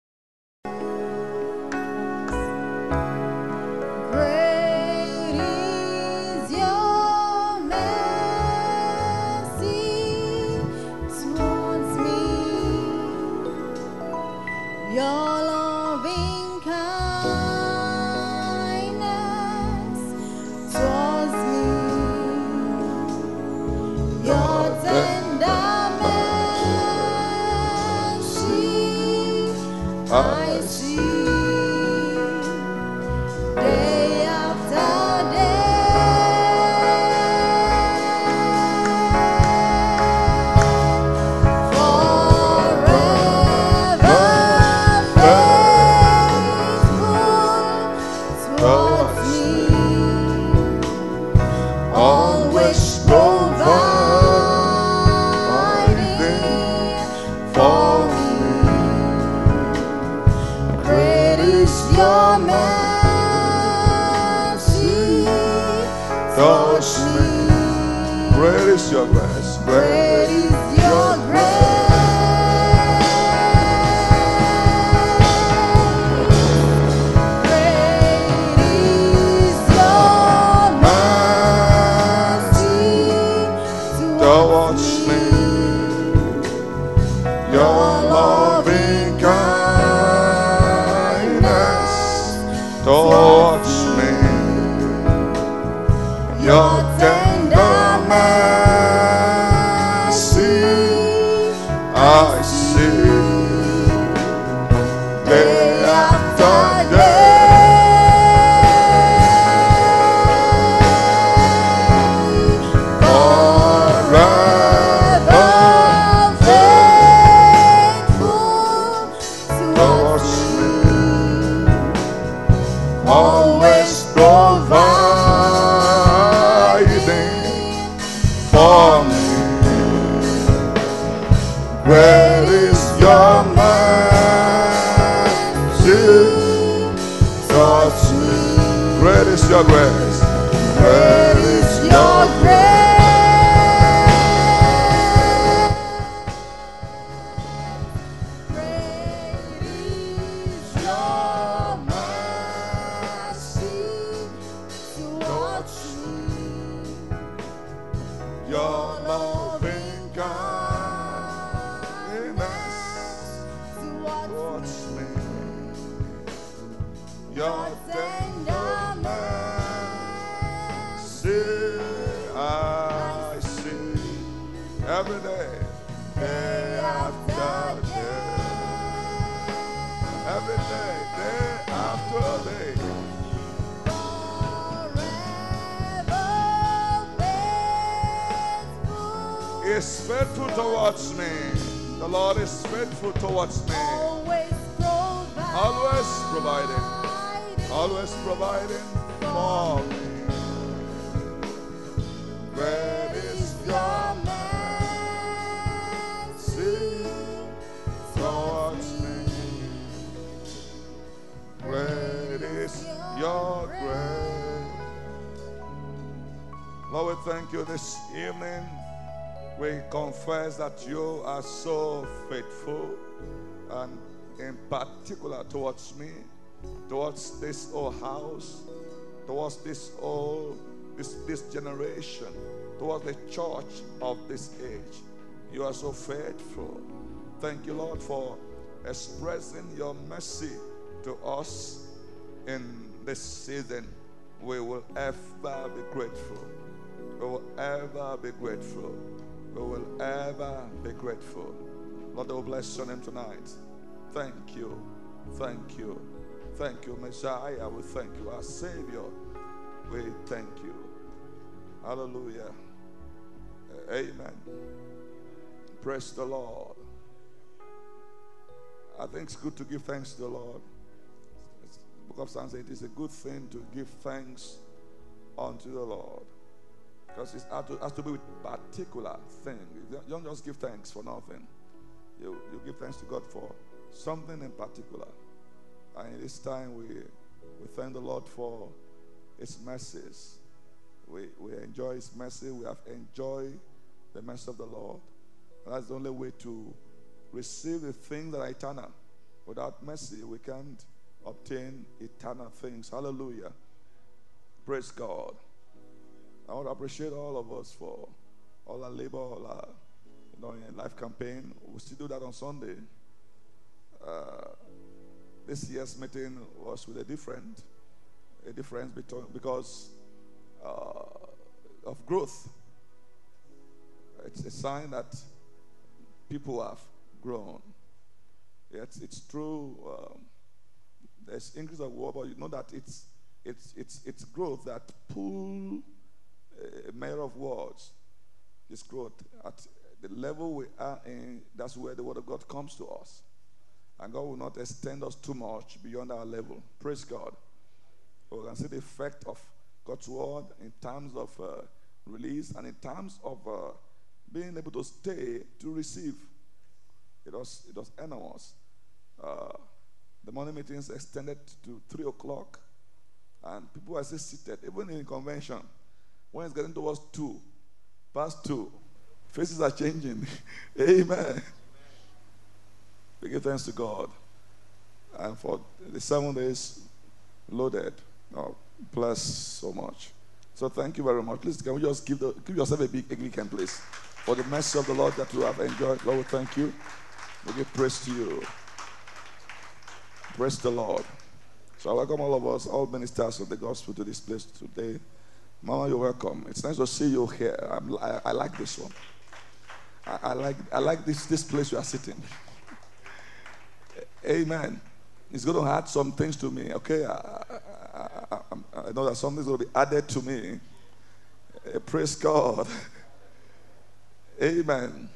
Speaker 1: Great is your mercy towards me, your loving kindness towards me, your tender mercy I see. Day after day, forever faithful towards me, always providing for me. Great is your mercy towards me.
Speaker 3: Great is your grace.
Speaker 1: Great is your grace. Great is your mercy
Speaker 3: towards
Speaker 1: towards
Speaker 3: me.
Speaker 1: me.
Speaker 3: Your loving kindness towards me. Your tender mercy I see. Day after always providing for me. Great is your mercy towards me. Great is your grace. Great is your grace. Your loving kindness towards me. Your tender mercy I see every day, day after day, every day, day after day. Is faithful towards me. The Lord is faithful towards me.
Speaker 1: Always providing.
Speaker 3: Always providing. Always providing for me. Great is your mercy
Speaker 5: thank you this evening. We confess that you are so faithful, and in particular towards me, towards this old house, towards this old, this, this generation, towards the church of this age. You are so faithful. Thank you, Lord, for expressing your mercy to us in this season. We will ever be grateful. We will ever be grateful. We will ever be grateful. Lord, I will bless your name tonight. Thank you. Thank you. Thank you, Messiah. We thank you. Our Savior, we thank you. Hallelujah. Amen. Praise the Lord. I think it's good to give thanks to the Lord. The book of Psalms says it is a good thing to give thanks unto the Lord. Because it has to, has to be with particular thing. You don't just give thanks for nothing. You, you give thanks to God for something in particular. And in this time, we, we thank the Lord for His mercies. We, we enjoy His mercy. We have enjoyed the mercy of the Lord. And that's the only way to receive the things that are eternal. Without mercy, we can't obtain eternal things. Hallelujah. Praise God. I want to appreciate all of us for all our labor, all our you know, life campaign. We still do that on Sunday. Uh, this year's meeting was with a different, a difference between, because uh, of growth. It's a sign that people have grown. It's, it's true. Um, there's increase of war, but you know that it's it's it's it's growth that pull a measure of words. This growth at the level we are in. That's where the word of God comes to us, and God will not extend us too much beyond our level. Praise God. We can see the effect of God's word in terms of uh, release and in terms of uh, being able to stay to receive. It was it was enormous. Uh, the morning meetings extended to three o'clock, and people are still seated, even in convention. When it's getting towards two, past two, faces are changing. Amen. We give thanks to God, and for the seven days loaded. Oh, bless so much. So thank you very much. Please, can we just give the give yourself a big, a big hand, please, for the mercy of the Lord that you have enjoyed. Lord, we thank you. We give praise to you. Praise the Lord. So I welcome all of us, all ministers of the gospel, to this place today. Mama, you're welcome. It's nice to see you here. I'm, I, I like this one. I, I like I like this this place you are sitting. Amen. It's going to add some things to me. Okay, I, I, I, I know that something's going to be added to me. Uh, praise God. Amen.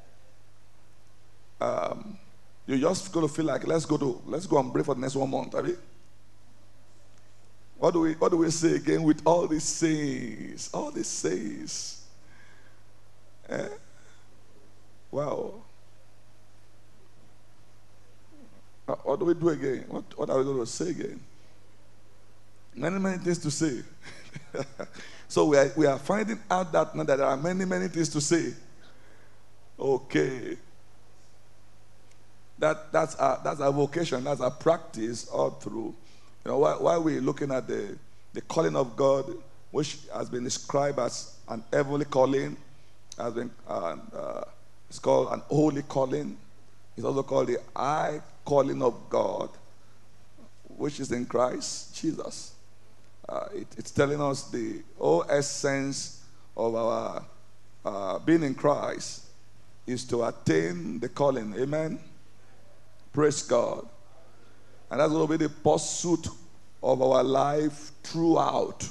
Speaker 5: Um, you're just going to feel like let's go to let's go and pray for the next one month, have you? What do we what do we say again with all these sayings? All these sayings. Eh? Wow. Uh, What do we do again? What, what are we going to say again? Many, many things to say. So we are, we are finding out that now that there are many, many things to say. Okay. That, that's, our, that's our vocation. That's our practice all through. You know, while, while we're looking at the, the calling of God, which has been described as an heavenly calling, has been, uh, uh, it's called an holy calling. It's also called the high calling of God, which is in Christ Jesus. Uh, it, it's telling us the whole essence of our uh, being in Christ is to attain the calling. Amen. Praise God. And that's going to be the pursuit of our life throughout.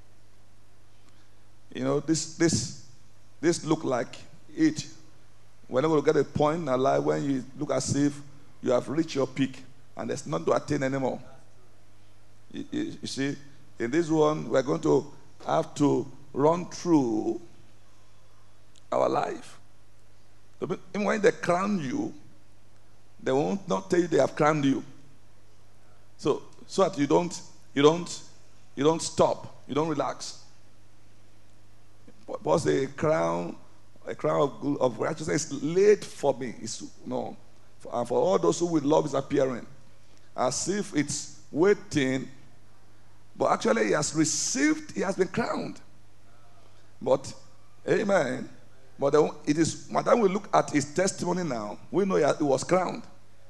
Speaker 5: You know, this this this look like it. Whenever you get a point in our life when you look as if you have reached your peak and there's none to attain anymore. You, you, you see, in this one, we're going to have to run through our life. Even when they crown you, they won't not tell you they have crowned you. So, so that you don't, you don't, you don't stop, you don't relax. Paul said, a crown, a crown of, good- of righteousness is laid for me. It's, no, for, and for all those who will love his appearing. As if it's waiting, but actually he has received, he has been crowned. But, amen. But the, it is, by the time we look at his testimony now, we know he, has- he was crowned.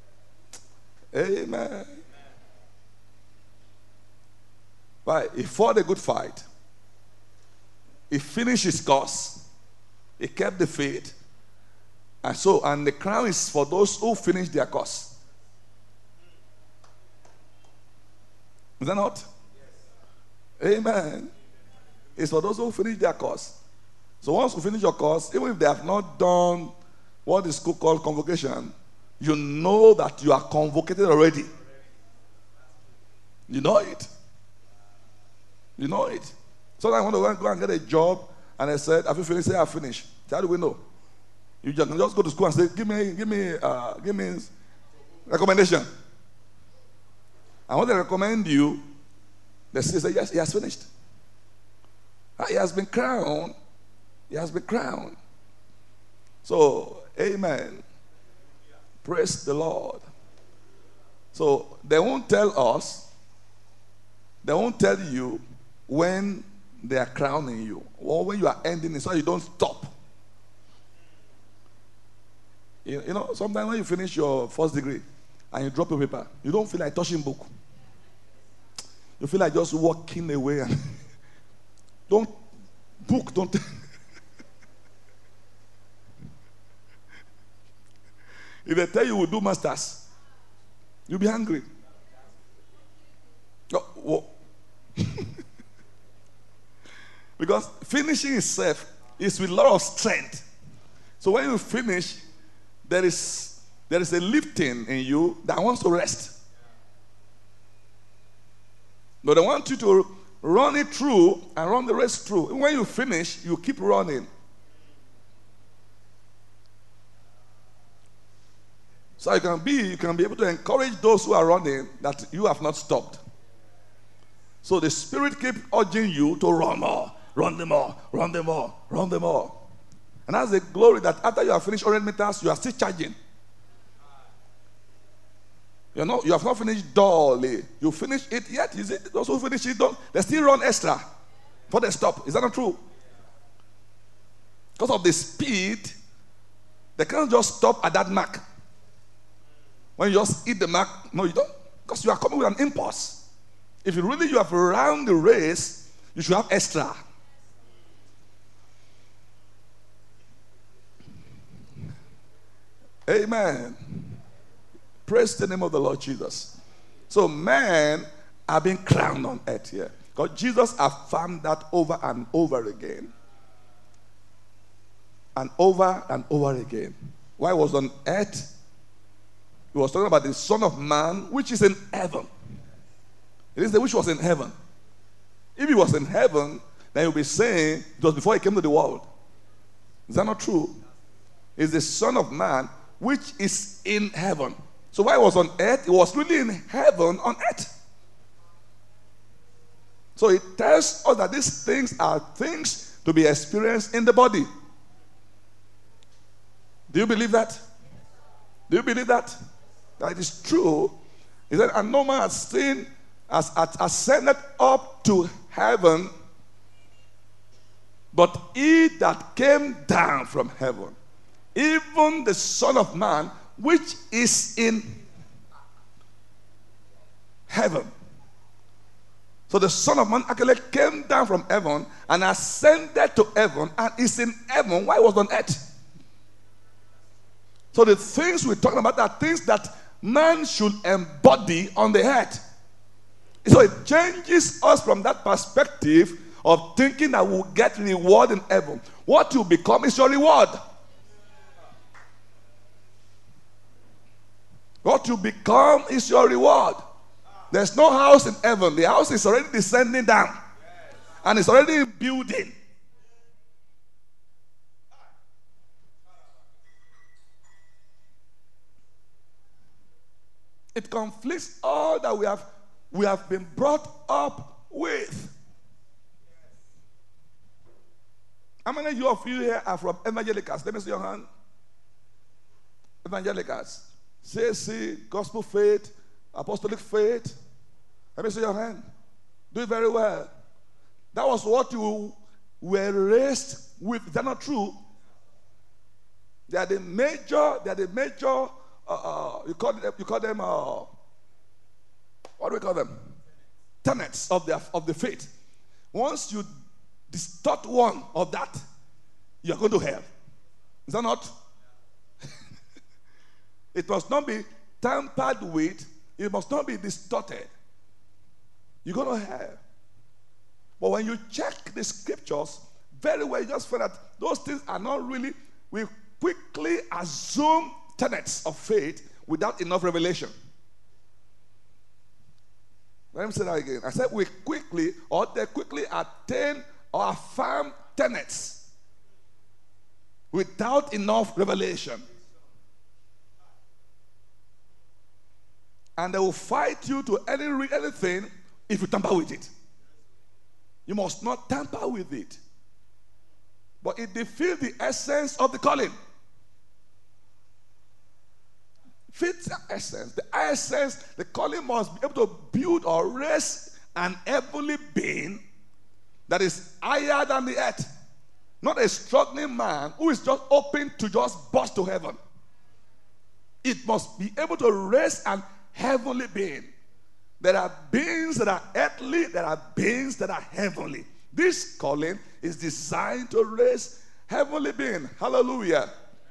Speaker 5: Amen. Right, he fought a good fight. He finished his course. He kept the faith. And so, and the crown is for those who finish their course. Is that not? Yes. Amen. It's for those who finish their course. So once you finish your course, even if they have not done what is called convocation, you know that you are convocated already. You know it. You know it. Sometimes when I go and get a job, and I said, "Have you finished?" Say, "I've finished." How do we know? You just, you just go to school and say, "Give me, give me, uh, give me recommendation." And when they recommend you, they say, "Yes, he has finished. Ah, he has been crowned. He has been crowned." So, amen. Praise the Lord. So they won't tell us. They won't tell you when they are crowning you or when you are ending it, so you don't stop. You, you know, sometimes when you finish your first degree and you drop your paper, you don't feel like touching book. You feel like just walking away and don't book, don't. If they tell you we'll do masters, you'll be hungry. Oh, whoa. Because finishing itself is with a lot of strength. So when you finish, there is there is a lifting in you that wants to rest. But they want you to run it through and run the race through. When you finish, you keep running. So you can be you can be able to encourage those who are running that you have not stopped. So the Spirit keeps urging you to run more, run them more, run them more, run them more. And that's the glory that after you have finished one hundred meters, you are still charging. You're not, you have not finished dully. You finish it yet. Is it those who finish it don't? They still run extra before they stop. Is that not true? Because of the speed, they can't just stop at that mark. When you just hit the mark, no, you don't. Because you are coming with an impulse. If you really you have run the race, you should have extra. Amen. Praise the name of the Lord Jesus. So men are being crowned on earth here. Because Jesus affirmed that over and over again. And over and over again. Why was on earth? He was talking about the Son of Man, which is in heaven. It is the which was in heaven. If he was in heaven, then he'll be saying it was before he came to the world. Is that not true? It's the Son of Man, which is in heaven. So while he was on earth, he was really in heaven on earth. So it tells us that these things are things to be experienced in the body. Do you believe that? Do you believe that? That it is true. He said, and no man has seen, has, has ascended up to heaven, but he that came down from heaven, even the Son of Man, which is in heaven. So the Son of Man actually came down from heaven and ascended to heaven and is in heaven while he was on earth. So the things we're talking about are things that man should embody on the earth. So it changes us from that perspective of thinking that we'll get reward in heaven. What you become is your reward. What you become is your reward. There's no house in heaven. The house is already descending down. And it's already building. It conflicts all that we have, we have been brought up with. How many of you here are from evangelicals? Let me see your hand. Evangelicals. C A C, gospel faith, apostolic faith. Let me see your hand. Do it very well. That was what you were raised with. Is that not true? They are the major, they are the major, uh, uh, you, call them, you call them, uh, what do we call them? Tenets of the, of the faith. Once you distort one of that, you're going to hell. Is that not? It must not be tampered with. It must not be distorted. You're going to hell. But when you check the scriptures very well, you just find that those things are not really, we quickly assume tenets of faith without enough revelation. Let me say that again. I said we quickly, or they quickly attain or affirm tenets without enough revelation. And they will fight you to any anything if you tamper with it. You must not tamper with it. But it defeats the essence of the calling. Fits the essence. The essence, the calling must be able to build or raise an heavenly being that is higher than the earth. Not a struggling man who is just open to just burst to heaven. It must be able to raise an heavenly being. There are beings that are earthly, there are beings that are heavenly. This calling is designed to raise heavenly being. Hallelujah.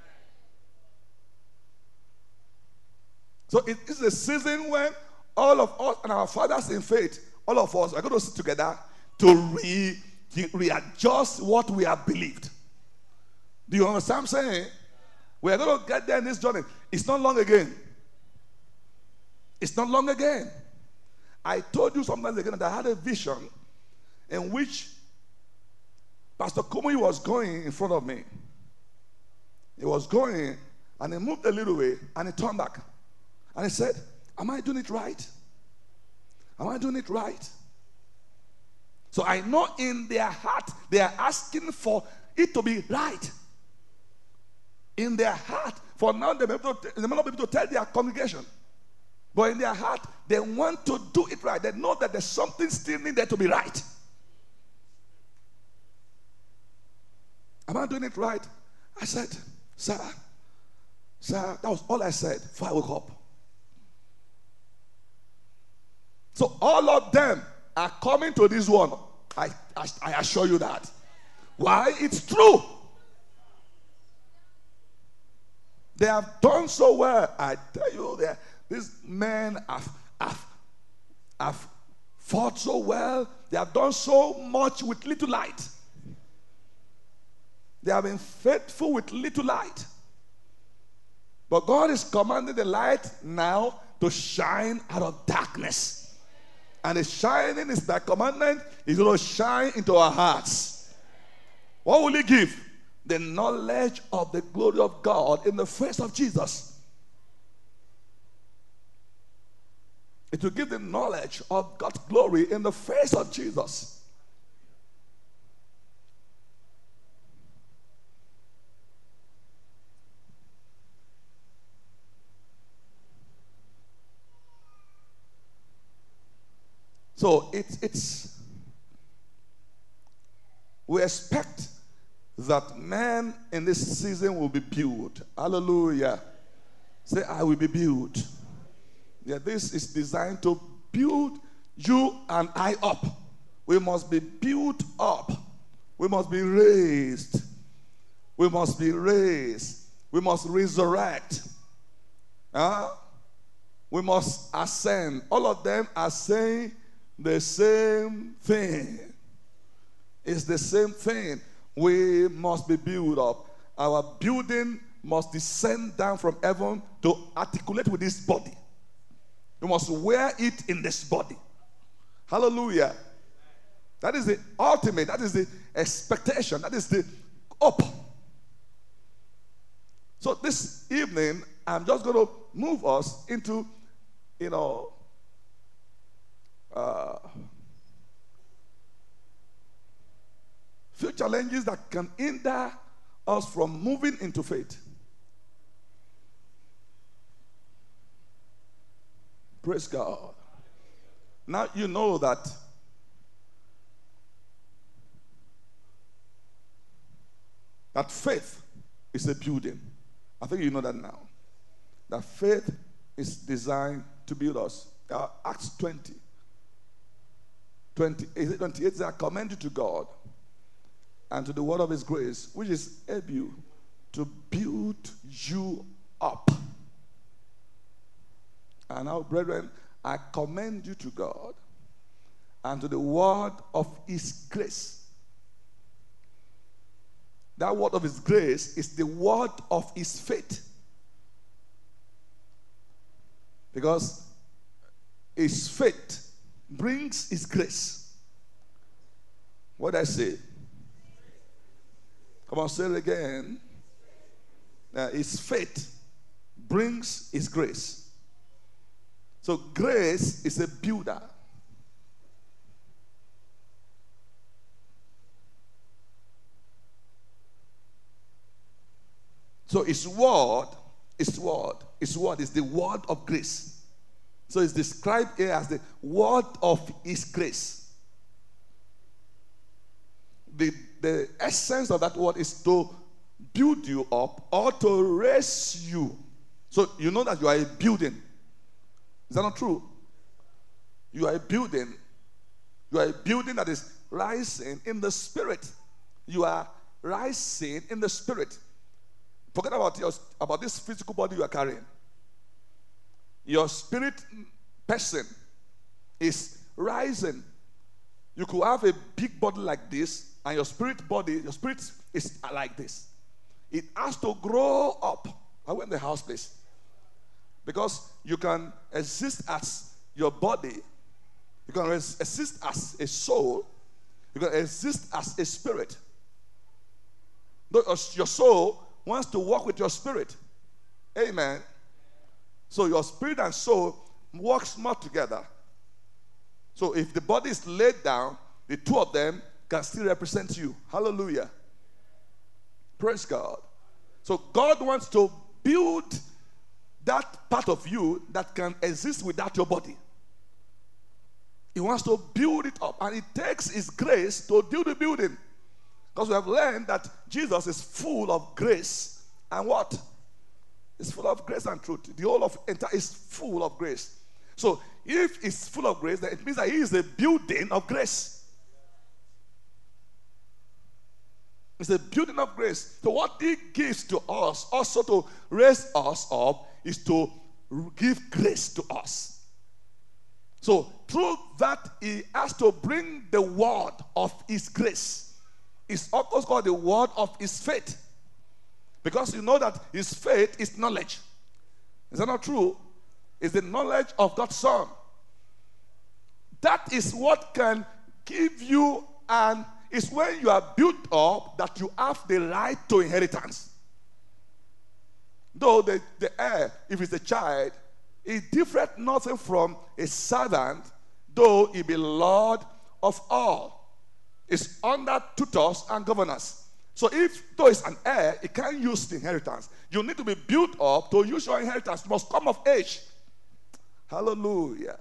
Speaker 5: So it is a season when all of us and our fathers in faith, all of us are going to sit together to re, readjust what we have believed. Do you understand what I'm saying? We are going to get there in this journey. It's not long again. It's not long again. I told you sometimes again that I had a vision in which Pastor Kumuyi was going in front of me. He was going and he moved a little way and he turned back. And he said, am I doing it right? Am I doing it right? So I know in their heart they are asking for it to be right. In their heart, for now they may not be able to tell their congregation. But in their heart, they want to do it right. They know that there's something still needed to be right. Am I doing it right? I said, sir, sir, that was all I said before I woke up. So all of them are coming to this one. I, I, I assure you that. Why? It's true. They have done so well. I tell you, these men have, have, have fought so well. They have done so much with little light. They have been faithful with little light. But God is commanding the light now to shine out of darkness. And the shining is by commandment. Is going to shine into our hearts. What will He give? The knowledge of the glory of God in the face of Jesus. It will give the knowledge of God's glory in the face of Jesus. So it, it's, we expect that man in this season will be built. Hallelujah. Say, I will be built. Yeah, this is designed to build you and I up. We must be built up. We must be raised. We must be raised. We must resurrect. Uh, we must ascend. All of them are saying the same thing. It's the same thing. We must be built up. Our building must descend down from heaven to articulate with this body. We must wear it in this body. Hallelujah. That is the ultimate. That is the expectation. That is the hope. So this evening, I'm just going to move us into, you know, uh, few challenges that can hinder us from moving into faith. Praise God. Now you know that that faith is a building. I think you know that now. That faith is designed to build us. Uh, Acts twenty. twenty, is it twenty-eight? I commend you to God and to the word of his grace, which is able to build you up. And now, brethren, I commend you to God and to the word of his grace. That word of his grace is the word of his faith. Because his faith brings his grace. What did I say? Come on, say it again. Uh, his faith brings his grace. So grace is a builder. So his word, his word, his word is the word of grace. So it's described here as the word of his grace. The, the essence of that word is to build you up or to raise you. So you know that you are a building. Is that not true? You are a building. You are a building that is rising in the spirit. You are rising in the spirit. Forget about your, about this physical body you are carrying. Your spirit person is rising. You could have a big body like this, and your spirit body, your spirit is like this. It has to grow up. I went to the house, please. Because you can exist as your body, you can exist as a soul, you can exist as a spirit. Your soul wants to walk with your spirit. Amen. So your spirit and soul works more together. So if the body is laid down, the two of them can still represent you. Hallelujah. Praise God. So God wants to build that part of you that can exist without your body. He wants to build it up, and it takes his grace to do the building. Because we have learned that Jesus is full of grace and what? It's full of grace and truth. The whole of entire is full of grace. So if it's full of grace, then it means that he is a building of grace. It's a building of grace. So what he gives to us, also to raise us up, is to give grace to us. So through that, he has to bring the word of his grace. It's also called the word of his faith. Because you know that his faith is knowledge. Is that not true? It's the knowledge of God's Son. That is what can give you, and it's when you are built up that you have the right to inheritance. Though the, the heir, if it's a child, is different nothing from a servant, though he be Lord of all. It's under tutors and governors. So if though it's an heir, it can't use the inheritance. You need to be built up to use your inheritance. You must come of age. Hallelujah.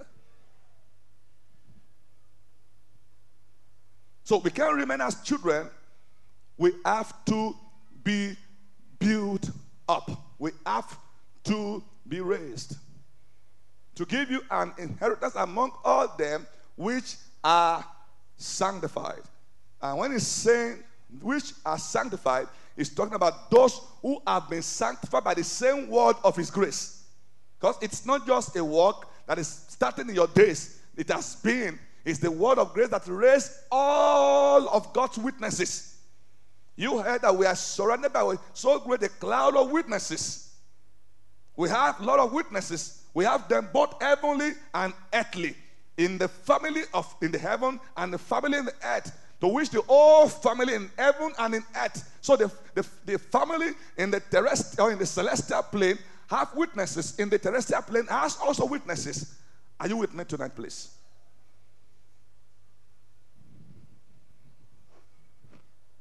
Speaker 5: So we can't remain as children. We have to be built up. We have to be raised to give you an inheritance among all them which are sanctified. And when he's saying which are sanctified, he's talking about those who have been sanctified by the same word of his grace. Because it's not just a work that is starting in your days. It has been. It's the word of grace that raised all of God's witnesses. You heard that we are surrounded by so great a cloud of witnesses. We have a lot of witnesses. We have them both heavenly and earthly. In the family of in the heaven and the family in the earth. To which the whole family in heaven and in earth. So the, the, the family in the terrestrial or in the celestial plane have witnesses. In the terrestrial plane has also witnesses. Are you with me tonight, please?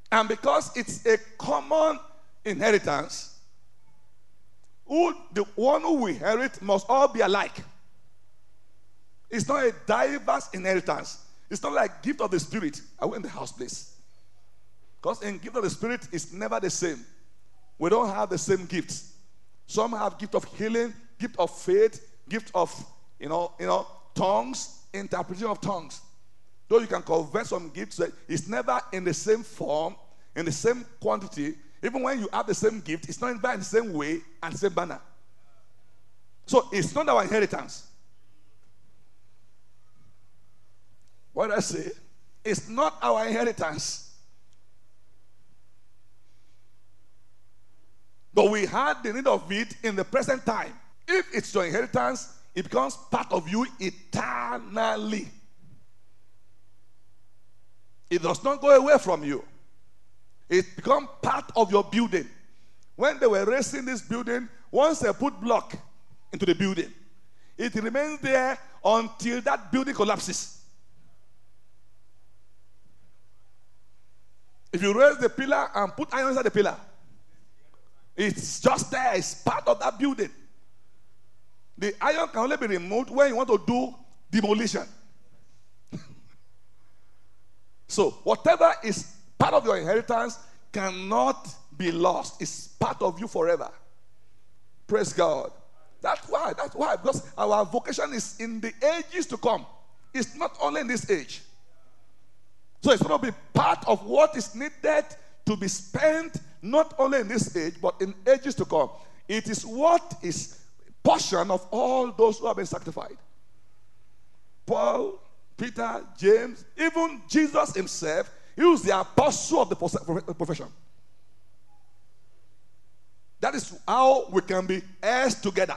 Speaker 5: And because it's a common inheritance, who the one who will inherit must all be alike. It's not a diverse inheritance. It's not like gift of the Spirit. I went in the house, please. Because in gift of the Spirit, it's never the same. We don't have the same gifts. Some have gift of healing, gift of faith, gift of, you know, you know, tongues, interpretation of tongues. Though you can convert some gifts, it's never in the same form, in the same quantity. Even when you have the same gift, it's not in the same way and the same manner. So it's not our inheritance. What did I say? It's not our inheritance. But we had the need of it in the present time. If it's your inheritance, it becomes part of you eternally. It does not go away from you. It becomes part of your building. When they were raising this building, once they put block into the building, it remains there until that building collapses. If you raise the pillar and put iron inside the pillar, it's just there. It's part of that building. The iron can only be removed when you want to do demolition. So whatever is part of your inheritance cannot be lost. It's part of you forever. Praise God. That's why. That's why. Because our vocation is in the ages to come. It's not only in this age. So it's going to be part of what is needed to be spent not only in this age, but in ages to come. It is what is portion of all those who have been sanctified. Paul, Peter, James, even Jesus himself, he was the apostle of the profession. That is how we can be heirs together.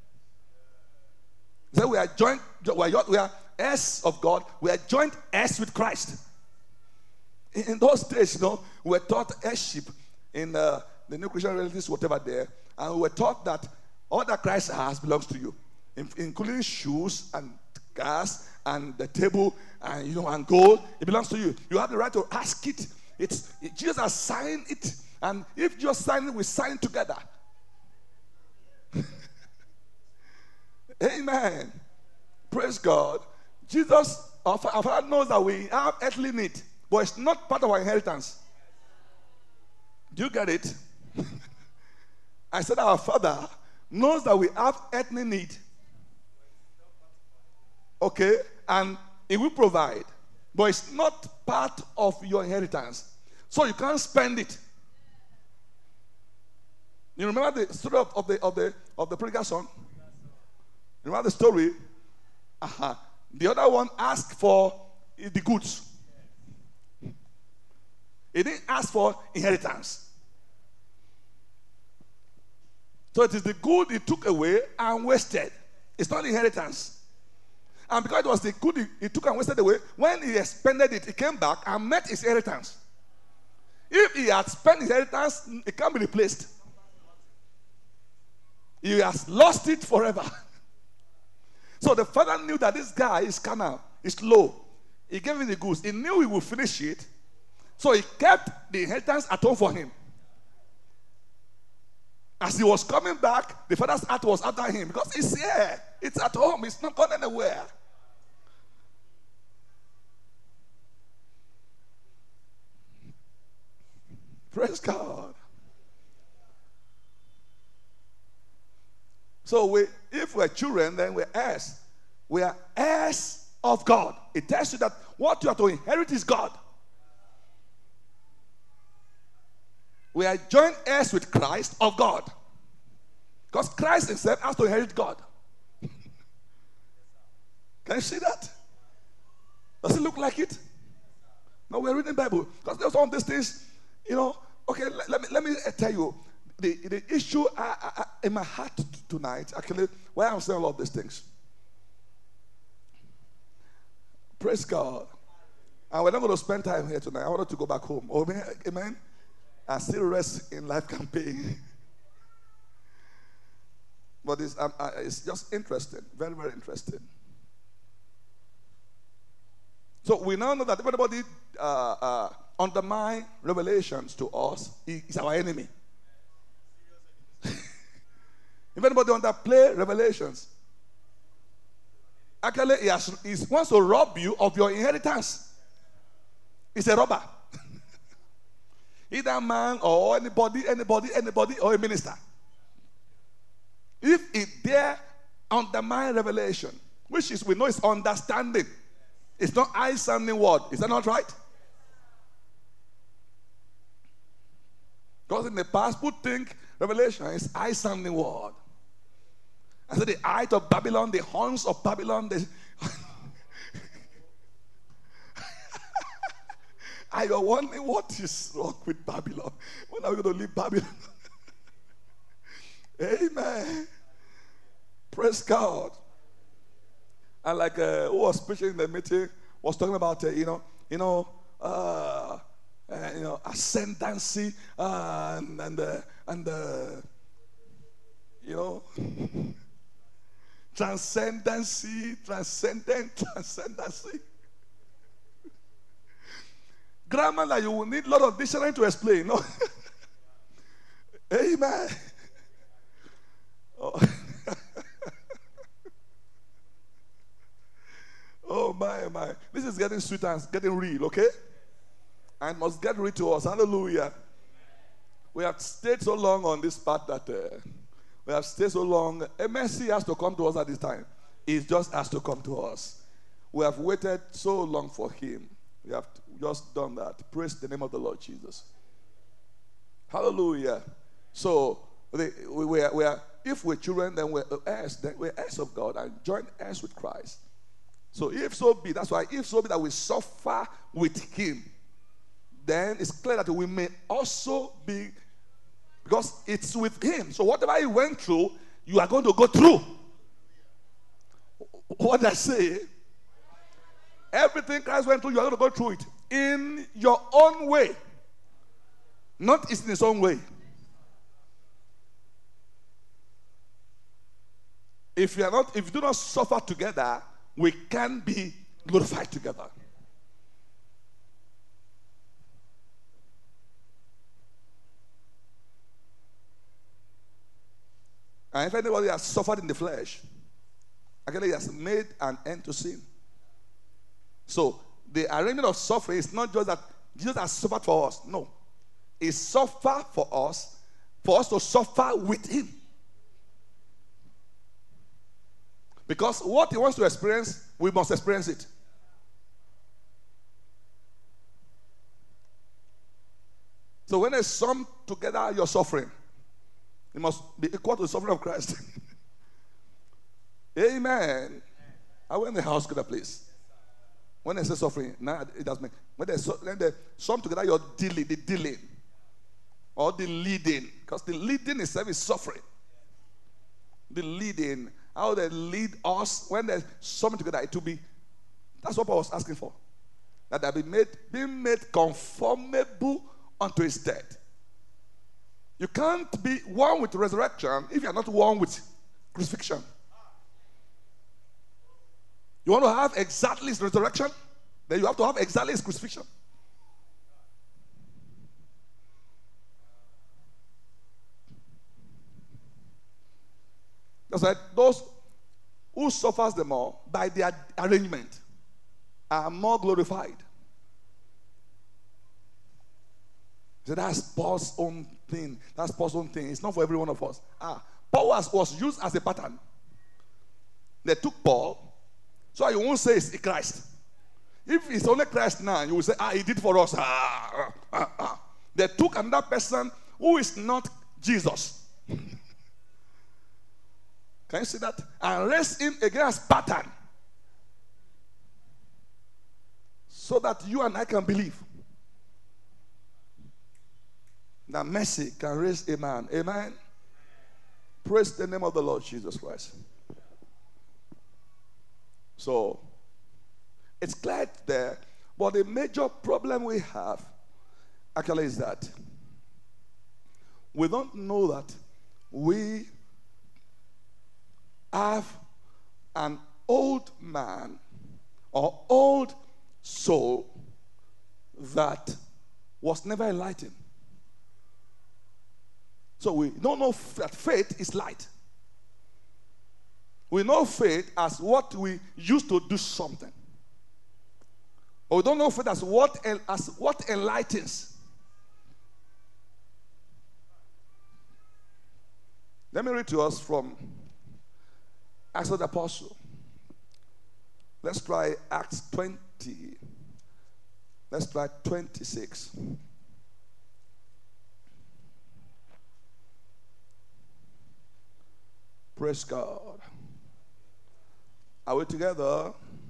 Speaker 5: So we are joint, we are, we are heirs of God. We are joint heirs with Christ. In those days, you know, we were taught heirship in uh, the New Christian Realities, whatever there, and we were taught that all that Christ has belongs to you, including shoes and gas and the table and, you know, and gold. It belongs to you. You have the right to ask it. It's it, Jesus has signed it, and if Jesus signed it, we sign together. Amen. Praise God. Jesus, our Father knows that we have earthly need, but it's not part of our inheritance. Do you get it? I said our Father knows that we have earthly need. Okay? And He will provide. But it's not part of your inheritance. So you can't spend it. You remember the story of, of the of the of the prodigal son? You remember the story? Uh-huh. The other one asked for the goods. He didn't ask for inheritance. So it is the good he took away and wasted. It's not inheritance. And because it was the good he, he took and wasted away, when he expended it, he came back and met his inheritance. If he had spent his inheritance, it can't be replaced. He has lost it forever. So the father knew that this guy is carnal, is low. He gave him the goods. He knew he would finish it. So he kept the inheritance at home for him. As he was coming back, the father's heart was after him because it's here. It's at home. It's not gone anywhere. Praise God. So we, if we're children, then we're heirs. We are heirs of God. It tells you that what you are to inherit is God. We are joint heirs with Christ of God. Because Christ himself has to inherit God. Can you see that? Does it look like it? No, we're reading the Bible. Because there's all these things, you know. Okay, let, let me let me tell you. The, the issue I, I, in my heart tonight, actually, why I'm saying all of these things. Praise God. And we're not going to spend time here tonight. I wanted to go back home. Oh, amen. Amen. And still rest in life campaign. But it's, um, uh, it's just interesting. Very, very interesting. So we now know that everybody uh, uh, undermine revelations to us is our enemy. If anybody underplay revelations, actually he, has, he wants to rob you of your inheritance. He's a robber. Either a man or anybody, anybody, anybody, or a minister. If it dare undermine revelation, which is we know is understanding, it's not eye-sounding word. Is that not right? Because in the past, people think revelation is eye-sounding word. I said the height of Babylon, the horns of Babylon. The I was wondering what is wrong with Babylon. When are we going to leave Babylon? Amen. Praise God. And like uh, who was preaching in the meeting was talking about uh, you know, you know, uh, uh, you know, ascendancy uh, and and uh, and uh, you know, transcendency, transcendent, transcendency. Grammar that you will need a lot of dictionary to explain. No? Amen. Oh. Oh my, my. This is getting sweet and getting real, okay? And must get real to us. Hallelujah. We have stayed so long on this path that uh, we have stayed so long. A mercy has to come to us at this time. It just has to come to us. We have waited so long for him. We have just done that. Praise the name of the Lord Jesus. Hallelujah. So, we, we, are, we are, if we're children, then we're heirs, then we're heirs of God and joint heirs with Christ. So if so be, that's why if so be that we suffer with him, then it's clear that we may also be, because it's with him. So whatever he went through, you are going to go through. What did I say? Everything Christ went through, you are going to go through it in your own way. Not in his own way. If you are not, if you do not suffer together, we can be glorified together. And if anybody has suffered in the flesh, actually he has made an end to sin. So the arrangement of suffering is not just that Jesus has suffered for us. No. He suffered for us, for us to suffer with him. Because what he wants to experience, we must experience it. So when they sum together your suffering, it must be equal to the suffering of Christ. Amen. I went in the house, could I please? When they say suffering, now it doesn't make. When they, when they sum together your dealing, the dealing, or the leading, because the leading itself is suffering. The leading. How they lead us when they sum together, it will be. That's what I was asking for. That they be made, be made conformable unto his death. You can't be one with resurrection if you are not one with crucifixion. You want to have exactly his resurrection, then you have to have exactly his crucifixion. That's right. Those who suffers the more by their arrangement are more glorified. So that's Paul's own thing. That's Paul's own thing. It's not for every one of us. Ah, Paul was, was used as a pattern. They took Paul, so you won't say it's Christ. If it's only Christ now, you will say, ah, he did for us. Ah, ah, ah, ah. They took another person who is not Jesus. Can you see that? And raise him against pattern. So that you and I can believe that mercy can raise a man. Amen. Praise the name of the Lord Jesus Christ. So, it's clear there. But the major problem we have actually is that we don't know that we have an old man or old soul that was never enlightened. So we don't know that faith is light. We know faith as what we use to do something. But we don't know faith as what, as what enlightens. Let me read to us from Acts of the Apostle. Let's try Acts twenty. Let's try twenty-six. Praise God. Are we together?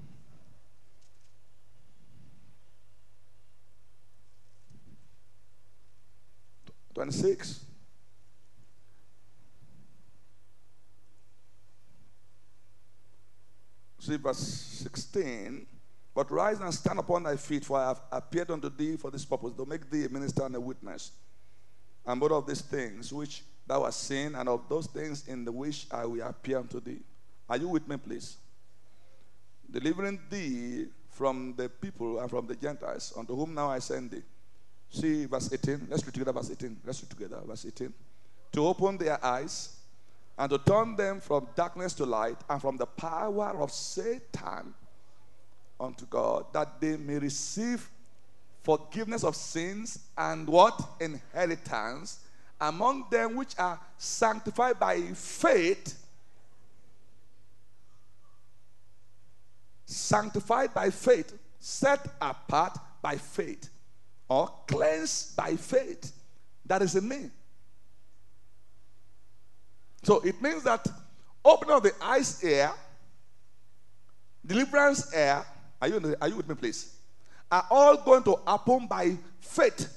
Speaker 5: twenty-six. See verse sixteen. But rise and stand upon thy feet, for I have appeared unto thee for this purpose, to make thee a minister and a witness. And both of these things which thou hast seen, and of those things in the which I will appear unto thee. Are you with me, please? Delivering thee from the people and from the Gentiles, unto whom now I send thee. See verse eighteen. Let's read together verse eighteen. Let's read together verse eighteen. To open their eyes, and to turn them from darkness to light, and from the power of Satan unto God, that they may receive forgiveness of sins and what? Inheritance among them which are sanctified by faith. Sanctified by faith, set apart by faith, or cleansed by faith. That is in me. So it means that opening of the eyes here, deliverance here, are you, the, are you with me, please? Are all going to happen by faith.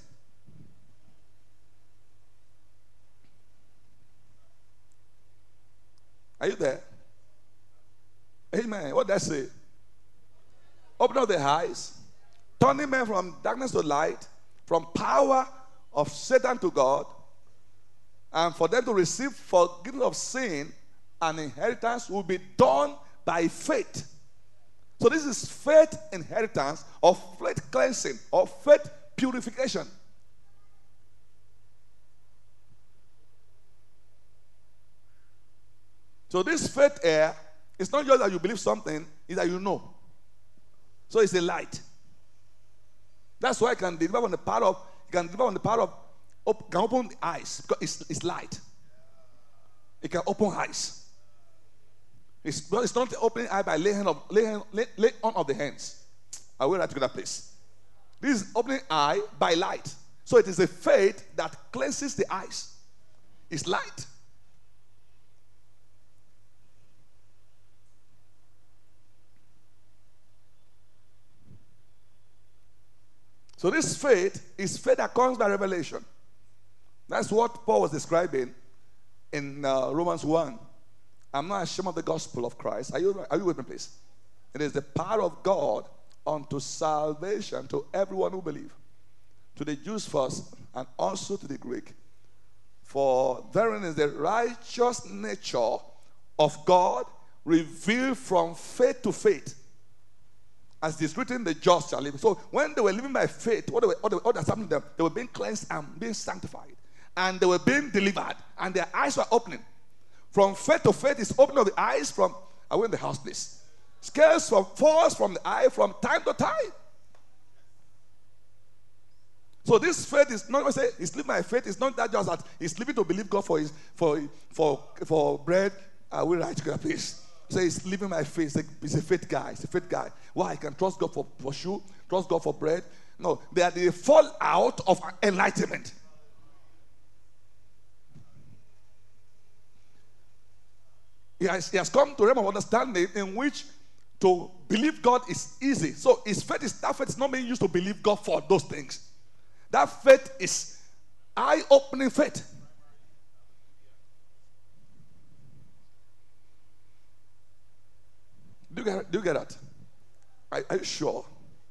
Speaker 5: Are you there? Amen. What does that say? Open up the eyes, turning men from darkness to light, from power of Satan to God, and for them to receive forgiveness of sin and inheritance will be done by faith. So this is faith inheritance, or faith cleansing, or faith purification. So this faith here, it's not just that you believe something, it's that you know. So it's a light. That's why I can deliver on the power of, you can deliver on the power of, op, can open the eyes, because it's, it's light. It can open eyes. It's, well, it's not the opening eye by laying on, laying, lay, lay on of the hands. I will write to that place. This is opening eye by light. So it is a faith that cleanses the eyes. It's light. So this faith is faith that comes by revelation. That's what Paul was describing in uh, Romans one. I'm not ashamed of the gospel of Christ. Are you, are you with me, please? It is the power of God unto salvation to everyone who believes. To the Jews first, and also to the Greek. For therein is the righteous nature of God revealed from faith to faith. As it is written, the just shall live. So when they were living by faith, what, they were, what, they were, what was happening to them? They were being cleansed and being sanctified. And they were being delivered. And their eyes were opening. From faith to faith is opening of the eyes from, I went in the house, please. Scales from falls from the eye from time to time. So this faith is not, I say, it's living by faith. It's not that just that he's living to believe God for his, for, for, for bread. I will write together, please. So he's living by faith. He's a, he's a faith guy. He's a faith guy. Why? He can trust God for, for shoe, trust God for bread. No, they are the fallout of enlightenment. He has, he has come to a realm of understanding in which to believe God is easy. So his faith is, that faith is not being used to believe God for those things. That faith is eye-opening faith. Do you get, do you get that? Are, are you sure?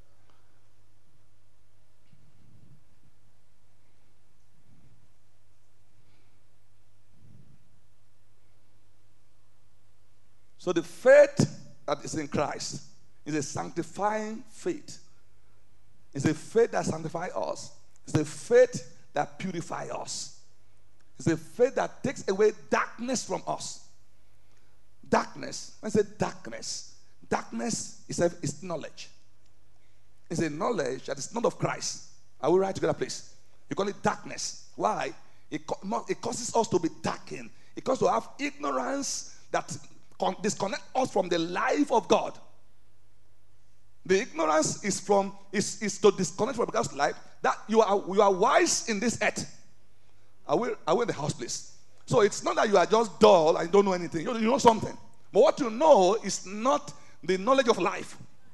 Speaker 5: So the faith that is in Christ is a sanctifying faith. It's a faith that sanctifies us. It's a faith that purifies us. It's a faith that takes away darkness from us. Darkness. When I say darkness, darkness is, a, is knowledge. It's a knowledge that is not of Christ. Are we right together, please? You call it darkness. Why? It, it causes us to be darkened. It causes us to have ignorance that disconnect us from the life of God. The ignorance is from is, is to disconnect from God's life. That you are you are wise in this earth. Are we, are we in the house, please? So it's not that you are just dull and don't know anything. You, you know something. But what you know is not the knowledge of life.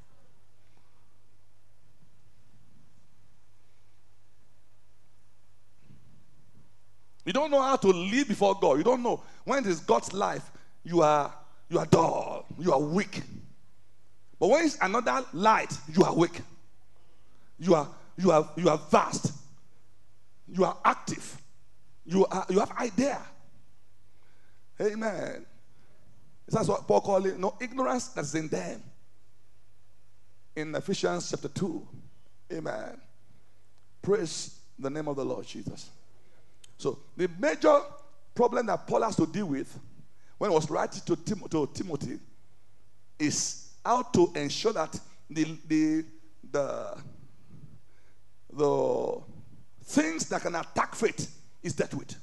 Speaker 5: You don't know how to live before God. You don't know when it is God's life. You are you are dull. You are weak. But when it's another light, you are weak. You are you are you are vast. You are active. You are you have idea. Amen. That's what Paul called it. No ignorance that's in them. In Ephesians chapter two. Amen. Praise the name of the Lord Jesus. So the major problem that Paul has to deal with when he was writing to, Tim- to Timothy is how to ensure that the, the, the, the things that can attack faith is dealt with.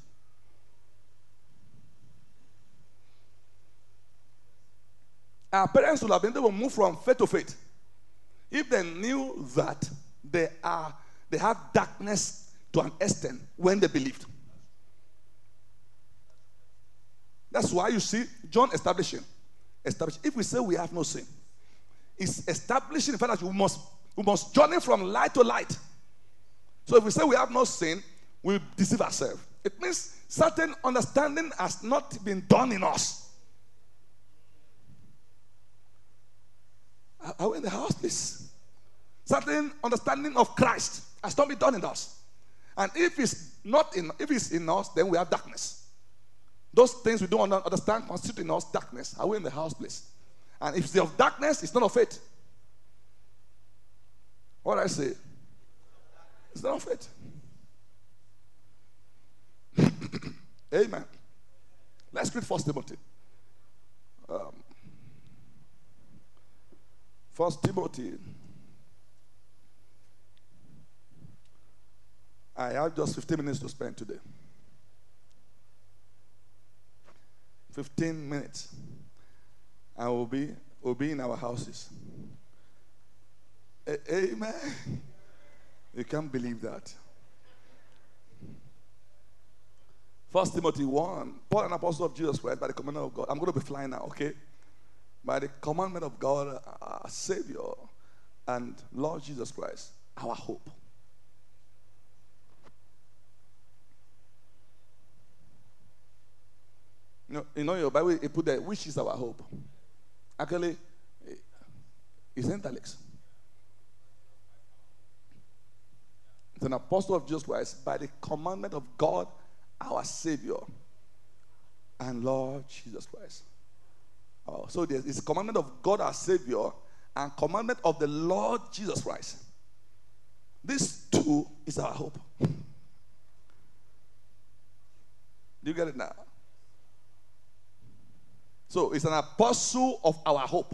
Speaker 5: Our parents would have been able to move from faith to faith if they knew that they are they have darkness to an extent when they believed. That's why you see John establishing. Establish. If we say we have no sin, it's establishing the fact that we must, we must journey from light to light. So if we say we have no sin, we deceive ourselves. It means certain understanding has not been done in us. Are we in the house, please? Certain understanding of Christ has not been done in us. And if it's not in, if it's in us, then we have darkness. Those things we don't understand constitute in us darkness. Are we in the house, please? And if it's of darkness, it's not of faith. What I say? It's not of faith. Amen. Let's read First Timothy. Um, First Timothy. I have just fifteen minutes to spend today. fifteen minutes. And we'll be, we'll be in our houses. A- Amen. You can't believe that. First Timothy one. Paul, an apostle of Jesus Christ, by the commandment of God. I'm going to be flying now, okay? By the commandment of God, our Savior and Lord Jesus Christ, our hope. You know, you know your Bible, it put there, which is our hope. Actually, it's italics. It's an apostle of Jesus Christ by the commandment of God, our Savior and Lord Jesus Christ. Oh, so there's it's commandment of God, our Savior, and commandment of the Lord Jesus Christ. This too is our hope. Do you get it now? So it's an apostle of our hope,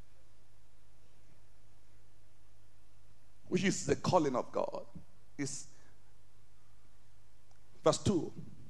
Speaker 5: which is the calling of God. It's verse two.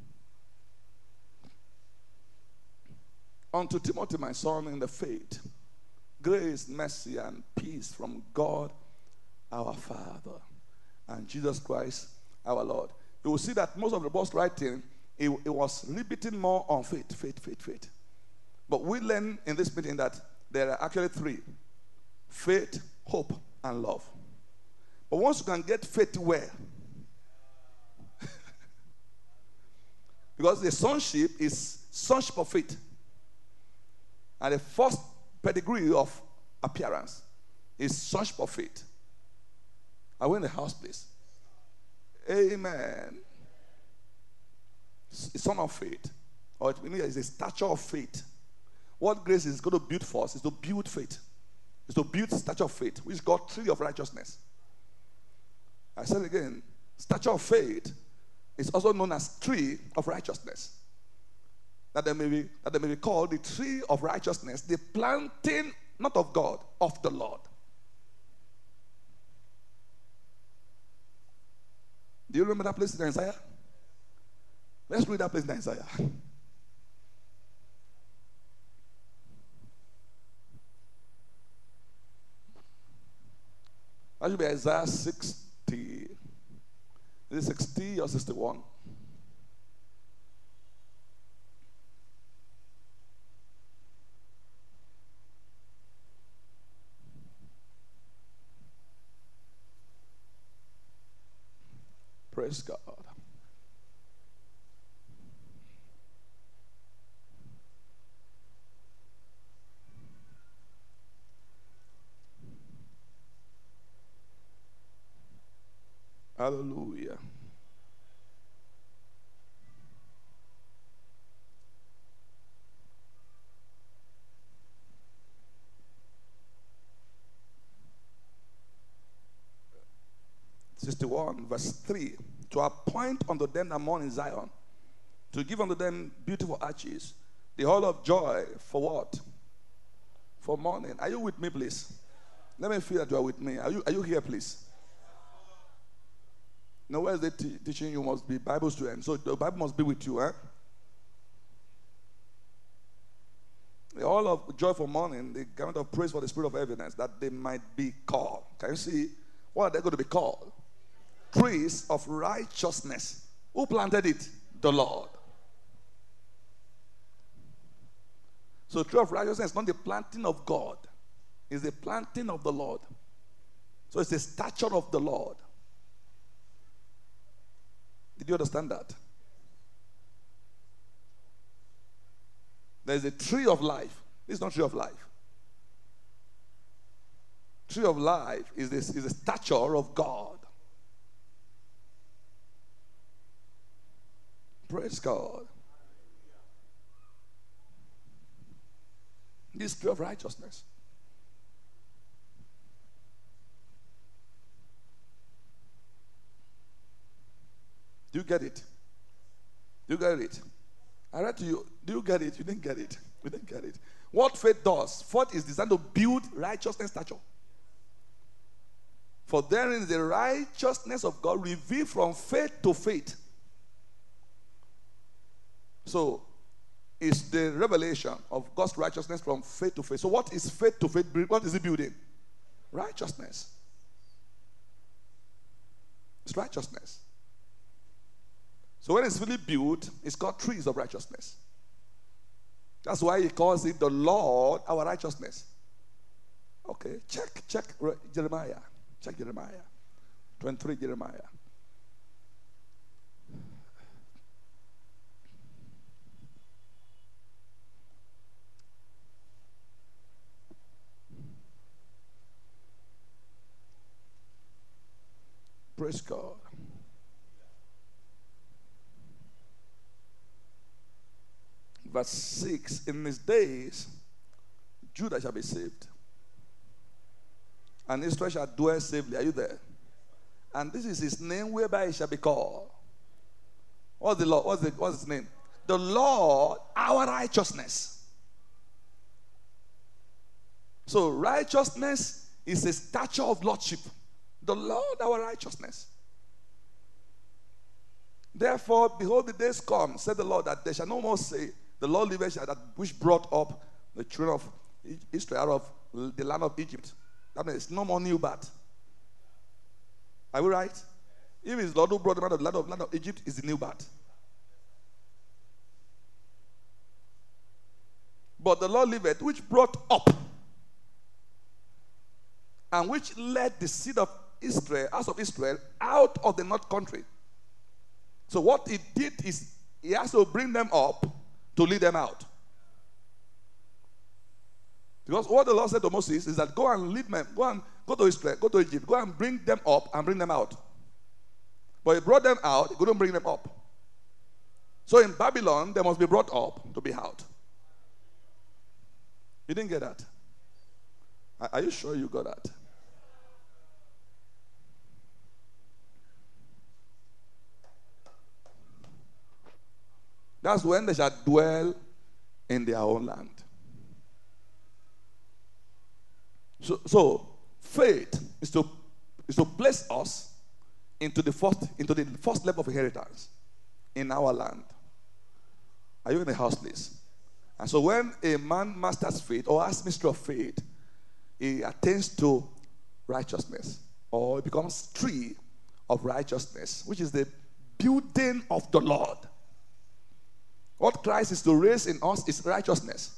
Speaker 5: Unto Timothy, my son, in the faith, grace, mercy, and peace from God our Father and Jesus Christ our Lord. You will see that most of the boss writing, it, it was repeating more on faith, faith, faith, faith. But we learn in this meeting that there are actually three: faith, hope, and love. But once you can get faith where? Because the sonship is sonship of faith. And the first pedigree of appearance is sonship of faith. Are we in the house, please? Amen. It's son of faith. Or it means a stature of faith. What grace is going to build for us is to build faith. It's to build stature of faith, which is called tree of righteousness. I said again, stature of faith is also known as tree of righteousness. That they may be, that they may be called the tree of righteousness, the planting not of God, of the Lord. Do you remember that place in Isaiah? Let's read that place in Isaiah. That should be Isaiah sixty. Is it sixty or sixty-one? Praise God. Hallelujah. sixty-one, verse three. To appoint unto them that mourn in Zion, to give unto them beautiful arches, the hall of joy for what? For mourning. Are you with me, please? Let me feel that you are with me. Are you, are you here, please? Now, where is the t- teaching you must be Bible student? So the Bible must be with you, eh? The hall of joy for mourning, the garment of praise for the spirit of heaviness, that they might be called. Can you see? What are they going to be called? Trees of righteousness. Who planted it? The Lord. So tree of righteousness is not the planting of God. It's the planting of the Lord. So it's the stature of the Lord. Did you understand that? There's a tree of life. This is not tree of life. Tree of life is this is the stature of God. Praise God. This tree of righteousness. Do you get it? Do you get it? I read to you. Do you get it? You didn't get it. You didn't get it. What faith does, faith is designed to build righteousness stature. For therein is the righteousness of God revealed from faith to faith. So, it's the revelation of God's righteousness from faith to faith. So, what is faith to faith? What is it building? Righteousness. It's righteousness. So, when it's really built, it's called trees of righteousness. That's why he calls it the Lord our righteousness. Okay, check, check Jeremiah. Check Jeremiah. twenty-three Jeremiah. Praise God. Verse six, in his days, Judah shall be saved, and Israel shall dwell safely. Are you there? And this is his name whereby he shall be called. What's the Lord? What's, the, what's his name? The Lord, our righteousness. So righteousness is a stature of lordship. The Lord, our righteousness. Therefore, behold, the days come, said the Lord, that they shall no more say, the Lord liveth, that which brought up the children of Israel out of the land of Egypt. That means no more new birth. Are we right? If it's the Lord who brought them out of the land of, land of Egypt, is the new birth. But the Lord liveth, which brought up and which led the seed of Israel, house of Israel, out of the north country. So what he did is he has to bring them up to lead them out. Because what the Lord said to Moses is that go and lead them, go and go to Israel, go to Egypt, go and bring them up and bring them out. But he brought them out, he couldn't bring them up. So in Babylon, they must be brought up to be out. You didn't get that? Are you sure you got that? That's when they shall dwell in their own land. So, so faith is to is to place us into the first into the first level of inheritance in our land. Are you in the house, please? And so when a man masters faith or has mystery of faith, he attains to righteousness, or it becomes tree of righteousness, which is the building of the Lord. What Christ is to raise in us is righteousness.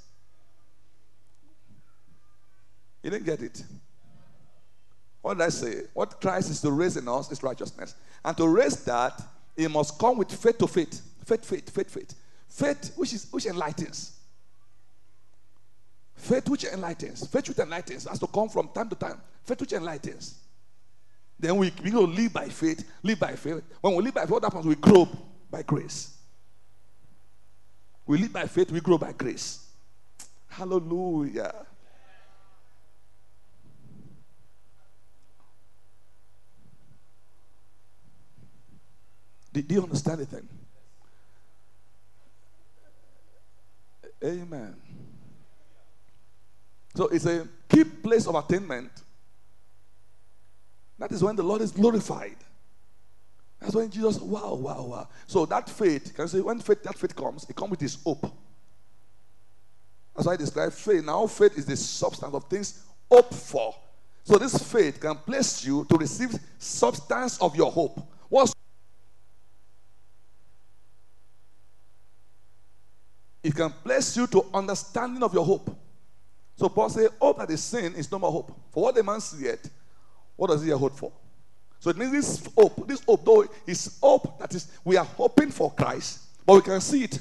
Speaker 5: You didn't get it? What did I say? What Christ is to raise in us is righteousness. And to raise that, it must come with faith to faith. Faith, faith, faith, faith. Faith which is which enlightens. Faith which enlightens. Faith which enlightens has to come from time to time. Faith which enlightens. Then we begin to live by faith, live by faith. When we live by faith, what happens? We grow by grace. We live by faith, we grow by grace. Hallelujah. Do, do you understand the thing? Amen. So it's a key place of attainment. That is when the Lord is glorified. That's when Jesus, wow, wow, wow. So that faith, can you say, when faith, that faith comes, it comes with his hope. That's why I describe faith. Now faith is the substance of things hoped for. So this faith can place you to receive substance of your hope. What's it can place you to understanding of your hope. So Paul says, hope that is sin is no more hope. For what the man seeth, what does he have hope for? So it means this hope, this hope, though, is hope that is, we are hoping for Christ, but we can see it.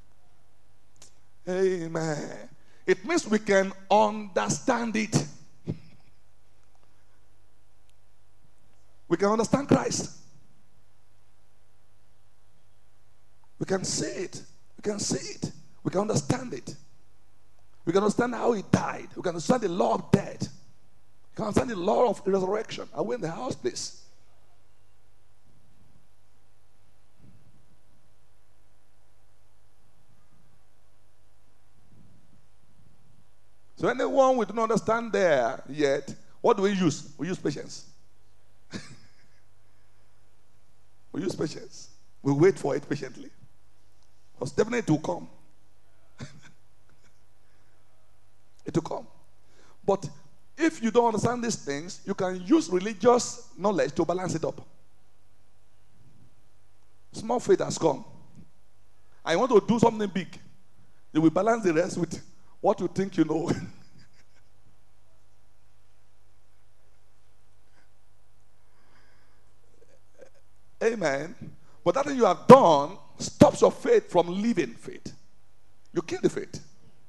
Speaker 5: Amen. It means we can understand it. We can understand Christ. We can see it. We can see it. We can understand it. We can understand how he died. We can understand the law of death. We can understand the law of resurrection. Are we in the house, please? So anyone we do not understand there yet, what do we use? We use patience. We use patience. We wait for it patiently. Because definitely it will come. It will come. But if you don't understand these things, you can use religious knowledge to balance it up. Small faith has come. I want to do something big. You will balance the rest with what you think you know. Amen. But that thing you have done stops your faith from living faith. You kill the faith.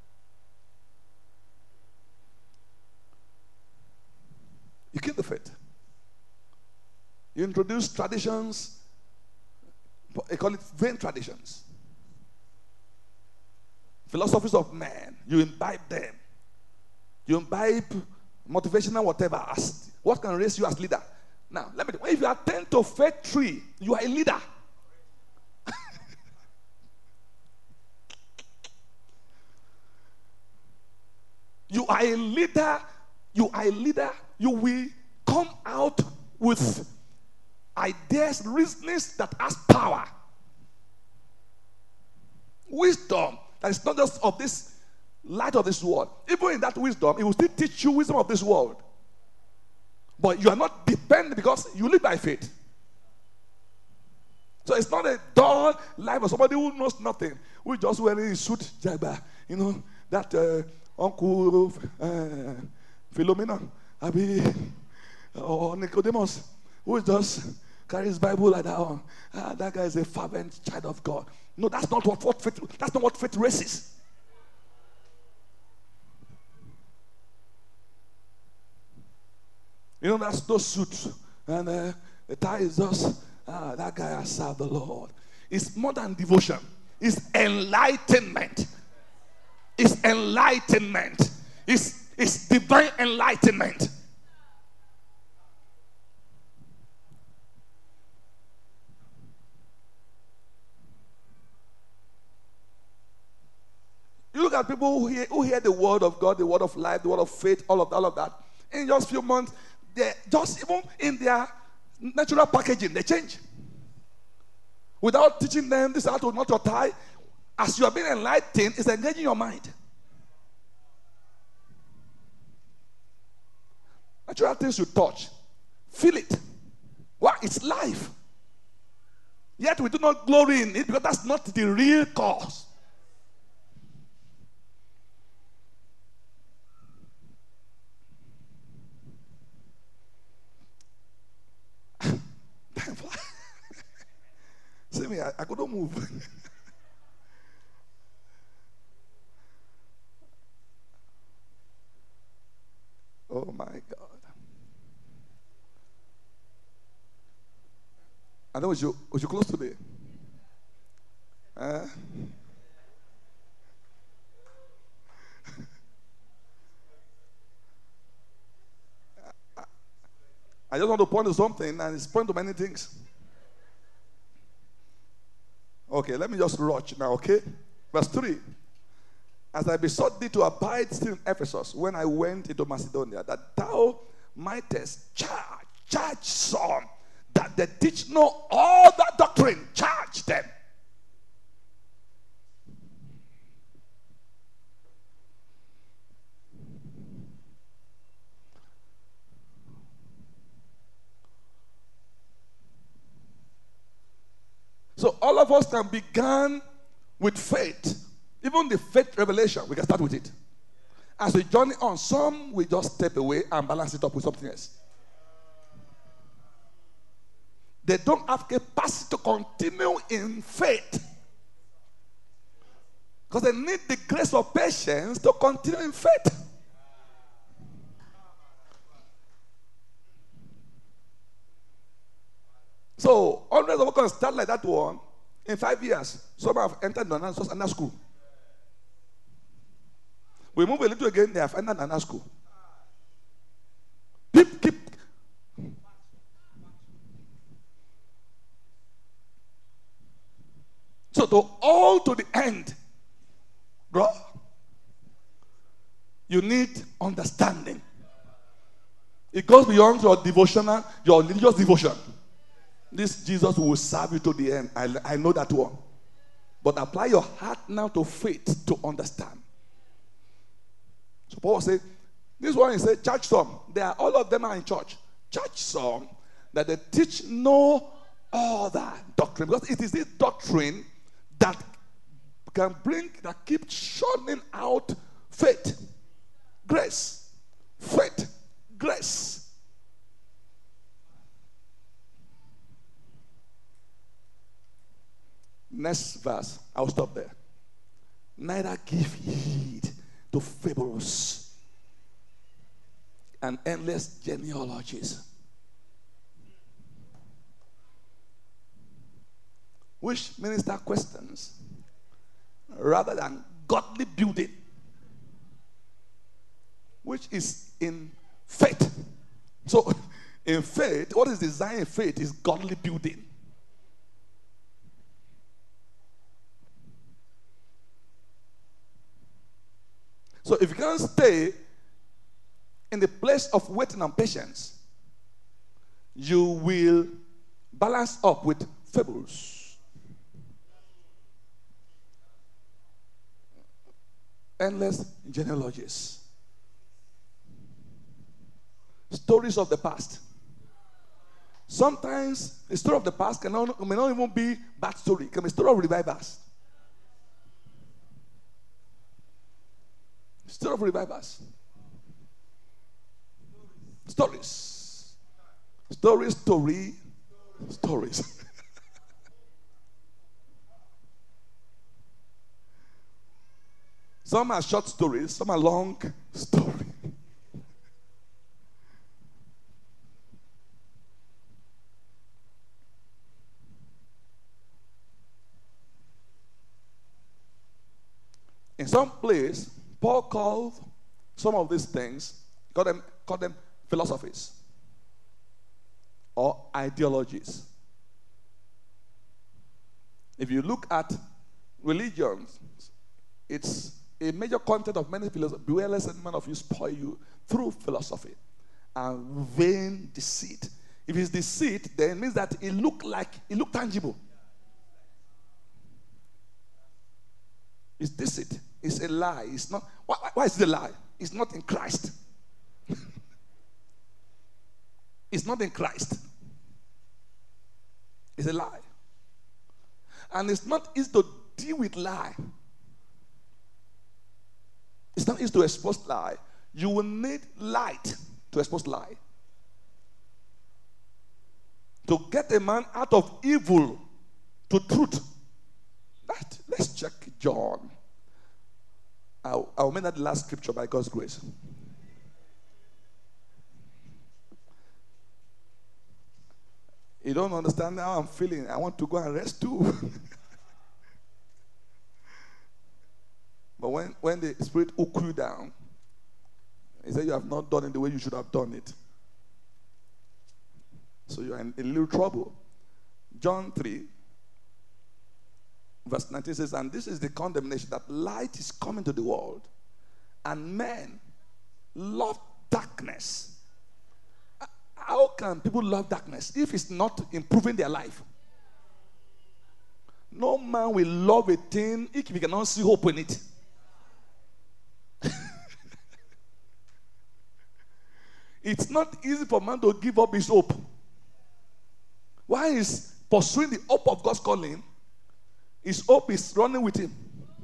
Speaker 5: You kill the faith. You introduce traditions, I call it vain traditions. Philosophies of man. You imbibe them. You imbibe motivational whatever. As, what can raise you as leader? Now, let me tell you, if you attend to faith tree, you are a leader. You are a leader. You are a leader. You will come out with ideas, reasonings that has power. Wisdom that is not just of this light of this world. Even in that wisdom, it will still teach you wisdom of this world. But you are not dependent because you live by faith. So it's not a dull life of somebody who knows nothing, who is just wearing his suit, jabba. You know, that uh, Uncle uh, Philomena, Abi, or Nicodemus, who just carries Bible like that one. Ah, that guy is a fervent child of God. No, that's not what, what faith. That's not what faith raises. You know, that's those suits, and uh, the tie is just ah, that guy has served the Lord. It's more than devotion. It's enlightenment. It's enlightenment. It's it's divine enlightenment. that people who hear, who hear the word of God, the word of life, the word of faith, all of all of that, in just a few months, they just even in their natural packaging, they change. Without teaching them this how to not to tie, as you are being enlightened, it's engaging your mind. Natural things you touch, feel it. Why? It's life. Yet we do not glory in it because that's not the real cause. See me, I, I couldn't move. Oh my God. I know, was you, was you close today? Uh, I, I just want to point to something, and it's point to many things. Okay, let me just rush now, okay? Verse three. As I besought thee to abide still in Ephesus when I went into Macedonia, that thou mightest charge, charge some, that they teach no other doctrine, charge them. So all of us can begin with faith. Even the faith revelation, we can start with it. As we journey on, some we just step away and balance it up with something else. They don't have capacity to continue in faith. Because they need the grace of patience to continue in faith. So, hundreds of us can start like that one. In five years, some have entered another school. We move a little again, they have entered another school. Keep, keep. So, to all to the end, bro, you need understanding. It goes beyond your devotional, your religious devotion. This Jesus will serve you to the end. I, I know that one. But apply your heart now to faith to understand. So Paul said, this one is a church some. They are, all of them are in church. Church some that they teach no other doctrine. Because it is this doctrine that can bring, that keeps shining out faith, grace, faith, grace. Next verse, I'll stop there. Neither give heed to fables and endless genealogies, which minister questions rather than godly building, which is in faith. So, in faith, what is designed in faith is godly building. So if you can't stay in the place of waiting and patience, you will balance up with fables, endless genealogies, stories of the past. Sometimes the story of the past cannot, may not even be bad story. It can be a story of revivals. Story of revivals. Stories. Stories, story, stories. Some are short stories, some are long stories. In some place, Paul called some of these things, called them, called them philosophies or ideologies. If you look at religions, it's a major content of many philosophers, beware lest any man of you spoil you through philosophy and vain deceit. If it's deceit, then it means that it look like, it look tangible. It's deceit. It's a lie. It's not. Why, why is it a lie? It's not in Christ. It's not in Christ. It's a lie. And it's not easy to deal with lie. It's not easy to expose lie. You will need light to expose lie. To get a man out of evil to truth. That, let's check John. I'll, I'll make that the last scripture by God's grace. You don't understand how I'm feeling. I want to go and rest too. But when, when the Spirit hook you down, he said you have not done it the way you should have done it. So you're in a little trouble. John three, verse nineteen says, and this is the condemnation, that light is coming to the world, and men love darkness. How can people love darkness if it's not improving their life? No man will love a thing if he cannot see hope in it. It's not easy for man to give up his hope. Why is pursuing the hope of God's calling? His hope is running with him.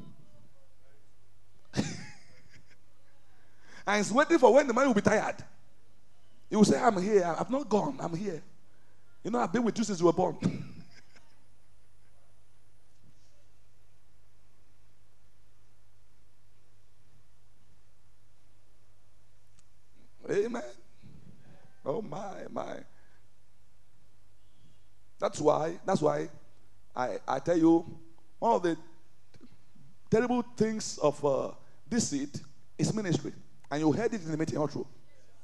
Speaker 5: And he's waiting for when the man will be tired. He will say, I'm here. I've not gone. I'm here. You know, I've been with you since you were born. Amen. Oh my, my. That's why, that's why I, I tell you, one of the terrible things of uh, this seat is ministry. And you heard it in the meeting, not true?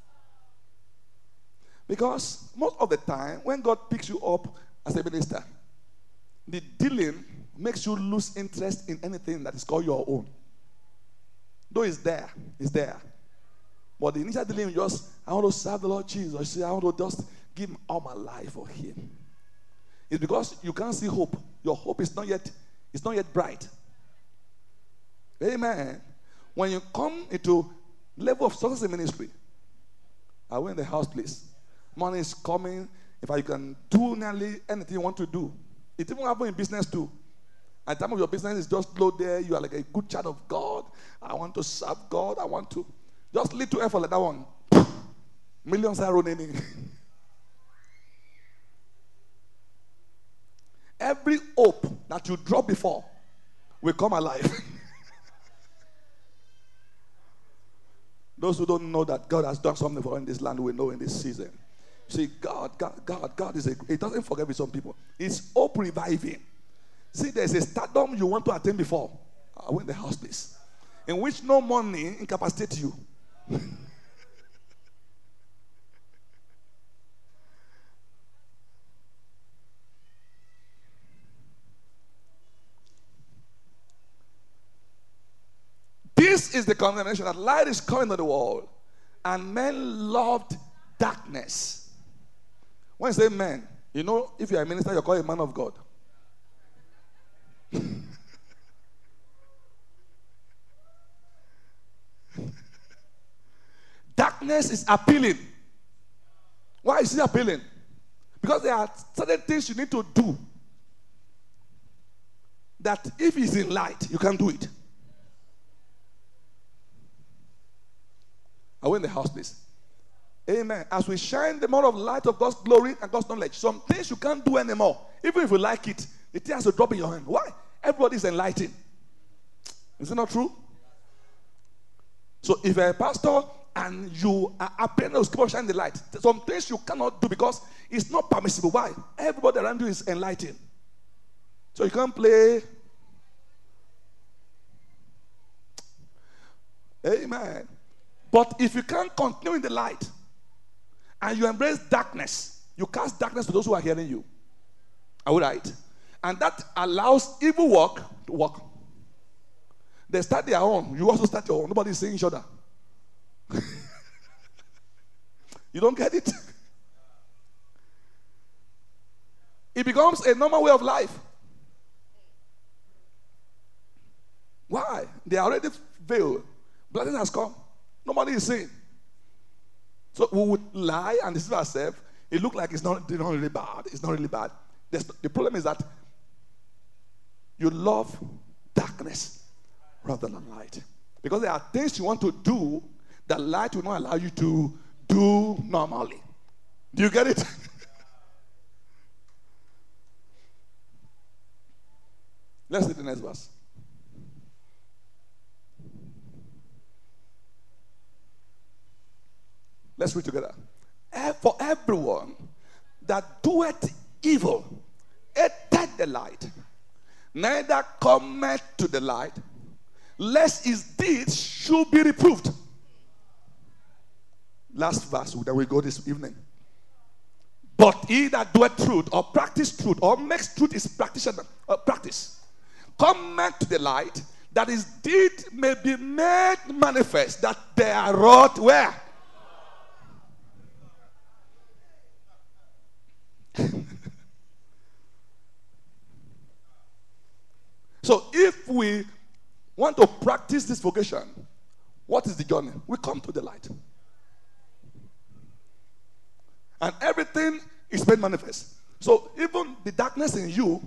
Speaker 5: Because most of the time, when God picks you up as a minister, the dealing makes you lose interest in anything that is called your own. Though it's there, it's there. But the initial dealing, just, I want to serve the Lord Jesus. You see, I want to just give all my life for him. It's because you can't see hope. Your hope is not yet, it's not yet bright. Amen. When you come into level of success in ministry, I went in the house, please. Money is coming. If I can do nearly anything you want to do. It even happens in business too. At the time of your business is just low there. You are like a good child of God. I want to serve God. I want to. Just little effort like that one. Millions are running in. Every hope that you drop before will come alive. Those who don't know that God has done something for in this land will know in this season. See, God, God, God, God is a, it doesn't forget with some people. It's hope reviving. See, there's a stardom you want to attain before. I went to the house, please. In which no money incapacitates you. This is the condemnation, that light is coming to the world, and men loved darkness. When I say men, you know, if you're a minister, you're called a man of God. Darkness is appealing. Why is it appealing? Because there are certain things you need to do that if it's in light, you can do it. I went in the house, please. Amen. As we shine the more of light of God's glory and God's knowledge, some things you can't do anymore. Even if you like it, the thing has to drop in your hand. Why? Everybody's enlightened. Is it not true? So if you're a pastor and you are apparently to keep on shining the light, some things you cannot do because it's not permissible. Why? Everybody around you is enlightened. So you can't play. Amen. But if you can't continue in the light and you embrace darkness, you cast darkness to those who are hearing you. Are we right? And that allows evil work to work. They start their own. You also start your own. Nobody's seeing each other. You don't get it? It becomes a normal way of life. Why? They are already veiled. Blessing has come. Nobody is seeing. So we would lie and deceive ourselves. It looks like it's not, it's not really bad. It's not really bad. The, the problem is that you love darkness rather than light. Because there are things you want to do that light will not allow you to do normally. Do you get it? Let's read the next verse. Let's read together. For everyone that doeth evil hateth the light, neither cometh to the light, lest his deeds should be reproved. Last verse that we go this evening. But he that doeth truth, or practice truth, or makes truth his practitioner, uh, practice, cometh to the light, that his deed may be made manifest, that they are wrought where? So if we want to practice this vocation, what is the journey? We come to the light. And everything is made manifest. So even the darkness in you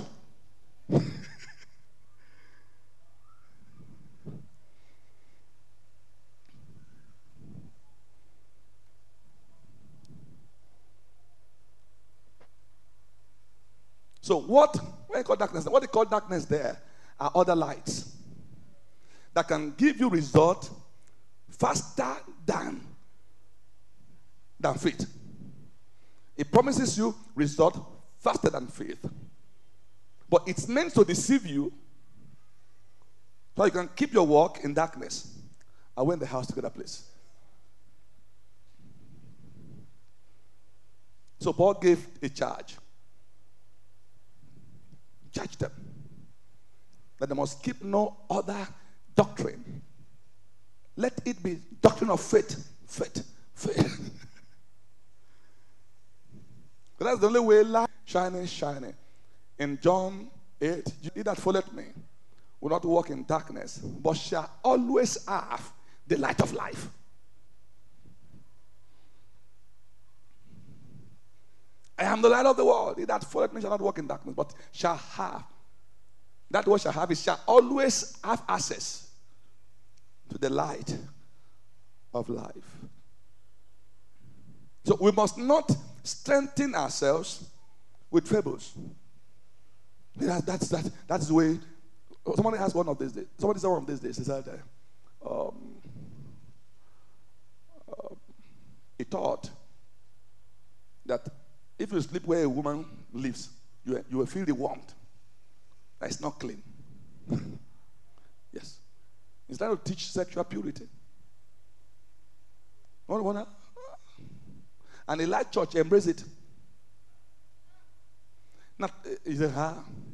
Speaker 5: So what, what you call darkness? What they call darkness there are other lights that can give you result faster than, than faith. It promises you result faster than faith. But it's meant to deceive you so you can keep your walk in darkness. I went in the house together, please. So Paul gave a charge. Charge them that they must keep no other doctrine. Let it be doctrine of faith. Faith. Faith. That's the only way light shining, shining. In John eight, he that followeth me will not walk in darkness, but shall always have the light of life. I am the light of the world. He that followeth me shall not walk in darkness, but shall have. That word shall have is shall always have access to the light of life. So we must not strengthen ourselves with troubles. That, that's, that, that's the way. Somebody asked one of these days. Somebody said one of these days. He said, uh, um, uh, he thought that if you sleep where a woman lives, you, you will feel the warmth. That is not clean. Yes. Instead of teach sexual purity. And the light church embrace it. Now, he said, huh?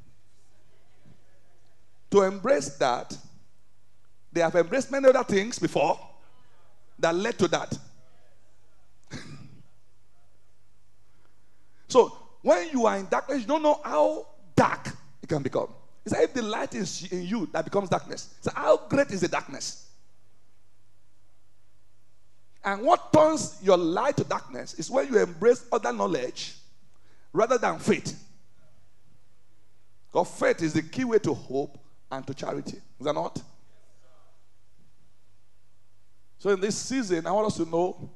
Speaker 5: To embrace that, they have embraced many other things before that led to that. So, when you are in darkness, you don't know how dark it can become. It's like if the light is in you, that becomes darkness. So, how great is the darkness? And what turns your light to darkness is when you embrace other knowledge rather than faith. Because faith is the key way to hope and to charity. Is that not? So, in this season, I want us to know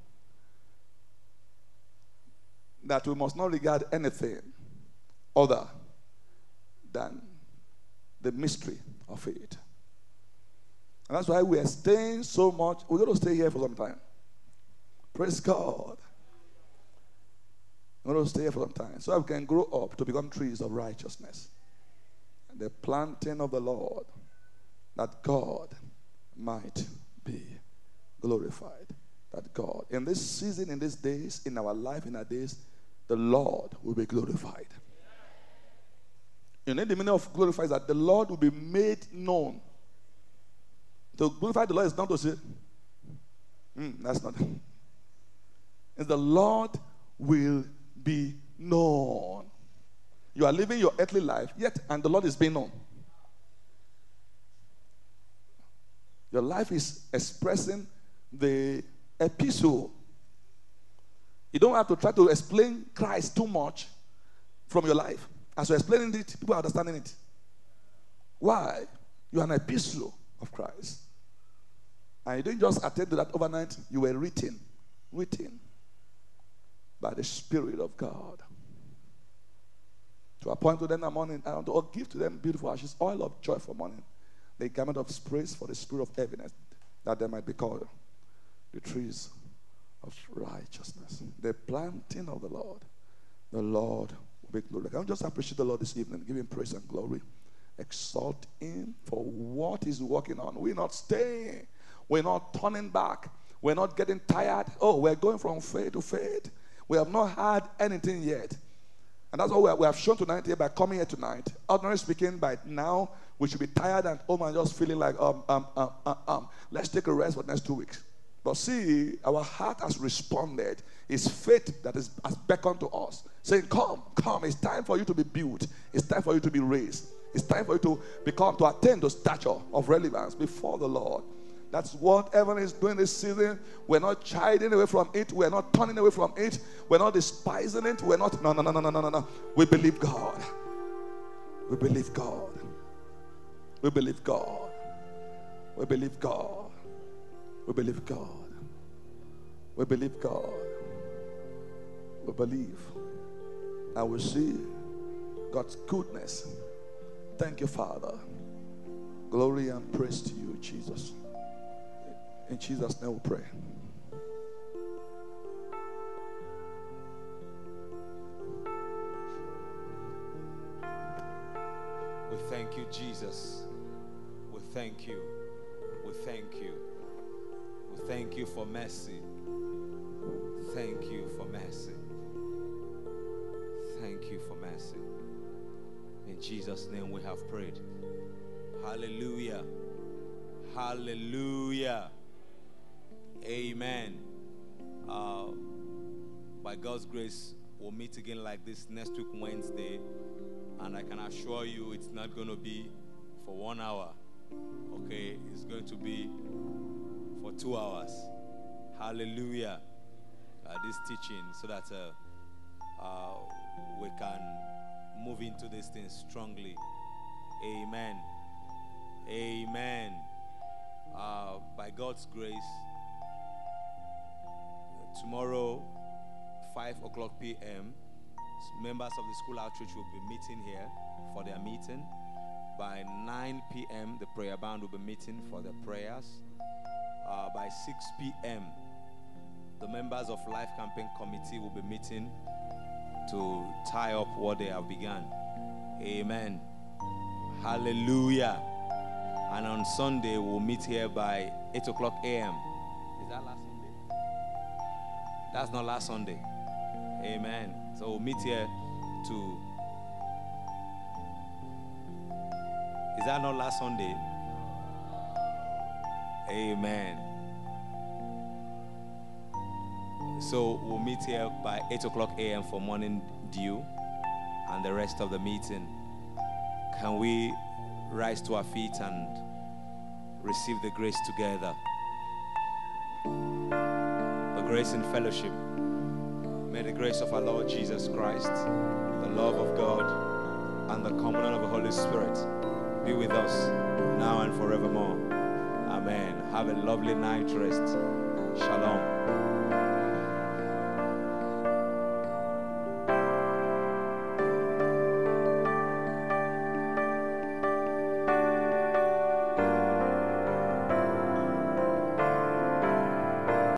Speaker 5: that we must not regard anything other than the mystery of faith. And that's why we are staying so much. We're going to stay here for some time. Praise God. We're going to stay here for some time so that we can grow up to become trees of righteousness. And the planting of the Lord, that God might be glorified. That God, in this season, in these days, in our life, in our days, the Lord will be glorified. You know, the meaning of glorified is that the Lord will be made known To glorify the Lord is not to say, mm, that's not. It's the Lord will be known. You are living your earthly life, yet, and the Lord is being known. Your life is expressing the epistle. You don't have to try to explain Christ too much from your life. As you're explaining it, people are understanding it. Why? You are an epistle of Christ. And you didn't just attend to that overnight. You were written. Written by the Spirit of God. To appoint to them a morning, and to give to them beautiful ashes, oil of joy for mourning, the garment of praise for the spirit of heaviness, that they might be called the trees of righteousness, the planting of the Lord. The Lord will be glorified. Can we just appreciate the Lord this evening, give him praise and glory, exalt him for what he's working on. We're not staying, we're not turning back, we're not getting tired. Oh, we're going from faith to faith. We have not had anything yet. And that's what we have shown tonight here by coming here tonight. Ordinarily speaking, by now, we should be tired and home and just feeling like, um, um, um, um, um, let's take a rest for the next two weeks. But see, our heart has responded. It's faith that is, has beckoned to us, saying, come, come, it's time for you to be built. It's time for you to be raised. It's time for you to become, to attain the stature of relevance before the Lord. That's what heaven is doing this season. We're not chiding away from it. We're not turning away from it. We're not despising it. We're not, no, no, no, no, no, no, no. We believe God. We believe God. We believe God. We believe God. We believe God. We believe God. We believe. And we see God's goodness. Thank you, Father. Glory and praise to you, Jesus. In Jesus' name we pray.
Speaker 4: We thank you, Jesus. We thank you. We thank you. We thank you for mercy. Thank you for mercy. Thank you for mercy. In Jesus' name we have prayed. Hallelujah. Hallelujah. Amen. Uh, by God's grace, we'll meet again like this next week, Wednesday. And I can assure you it's not going to be for one hour. Okay? It's going to be for two hours. Hallelujah. Uh, this teaching so that uh, uh, we can move into this thing strongly. Amen. Amen. Uh, by God's grace, tomorrow, five o'clock p m, members of the school outreach will be meeting here for their meeting. By nine p m, the prayer band will be meeting for their prayers. Uh, by six p m, the members of Life Campaign Committee will be meeting to tie up what they have begun. Amen. Hallelujah. And on Sunday, we'll meet here by eight o'clock a m Is that last Sunday? That's not last Sunday. Amen. So we'll meet here to... Is that not last Sunday? Amen. So we'll meet here by eight o'clock a m for morning dew and the rest of the meeting. Can we rise to our feet and receive the grace together? The grace in fellowship. May the grace of our Lord Jesus Christ, the love of God, and the communion of the Holy Spirit be with us now and forevermore. Amen. Have a lovely night rest. Shalom.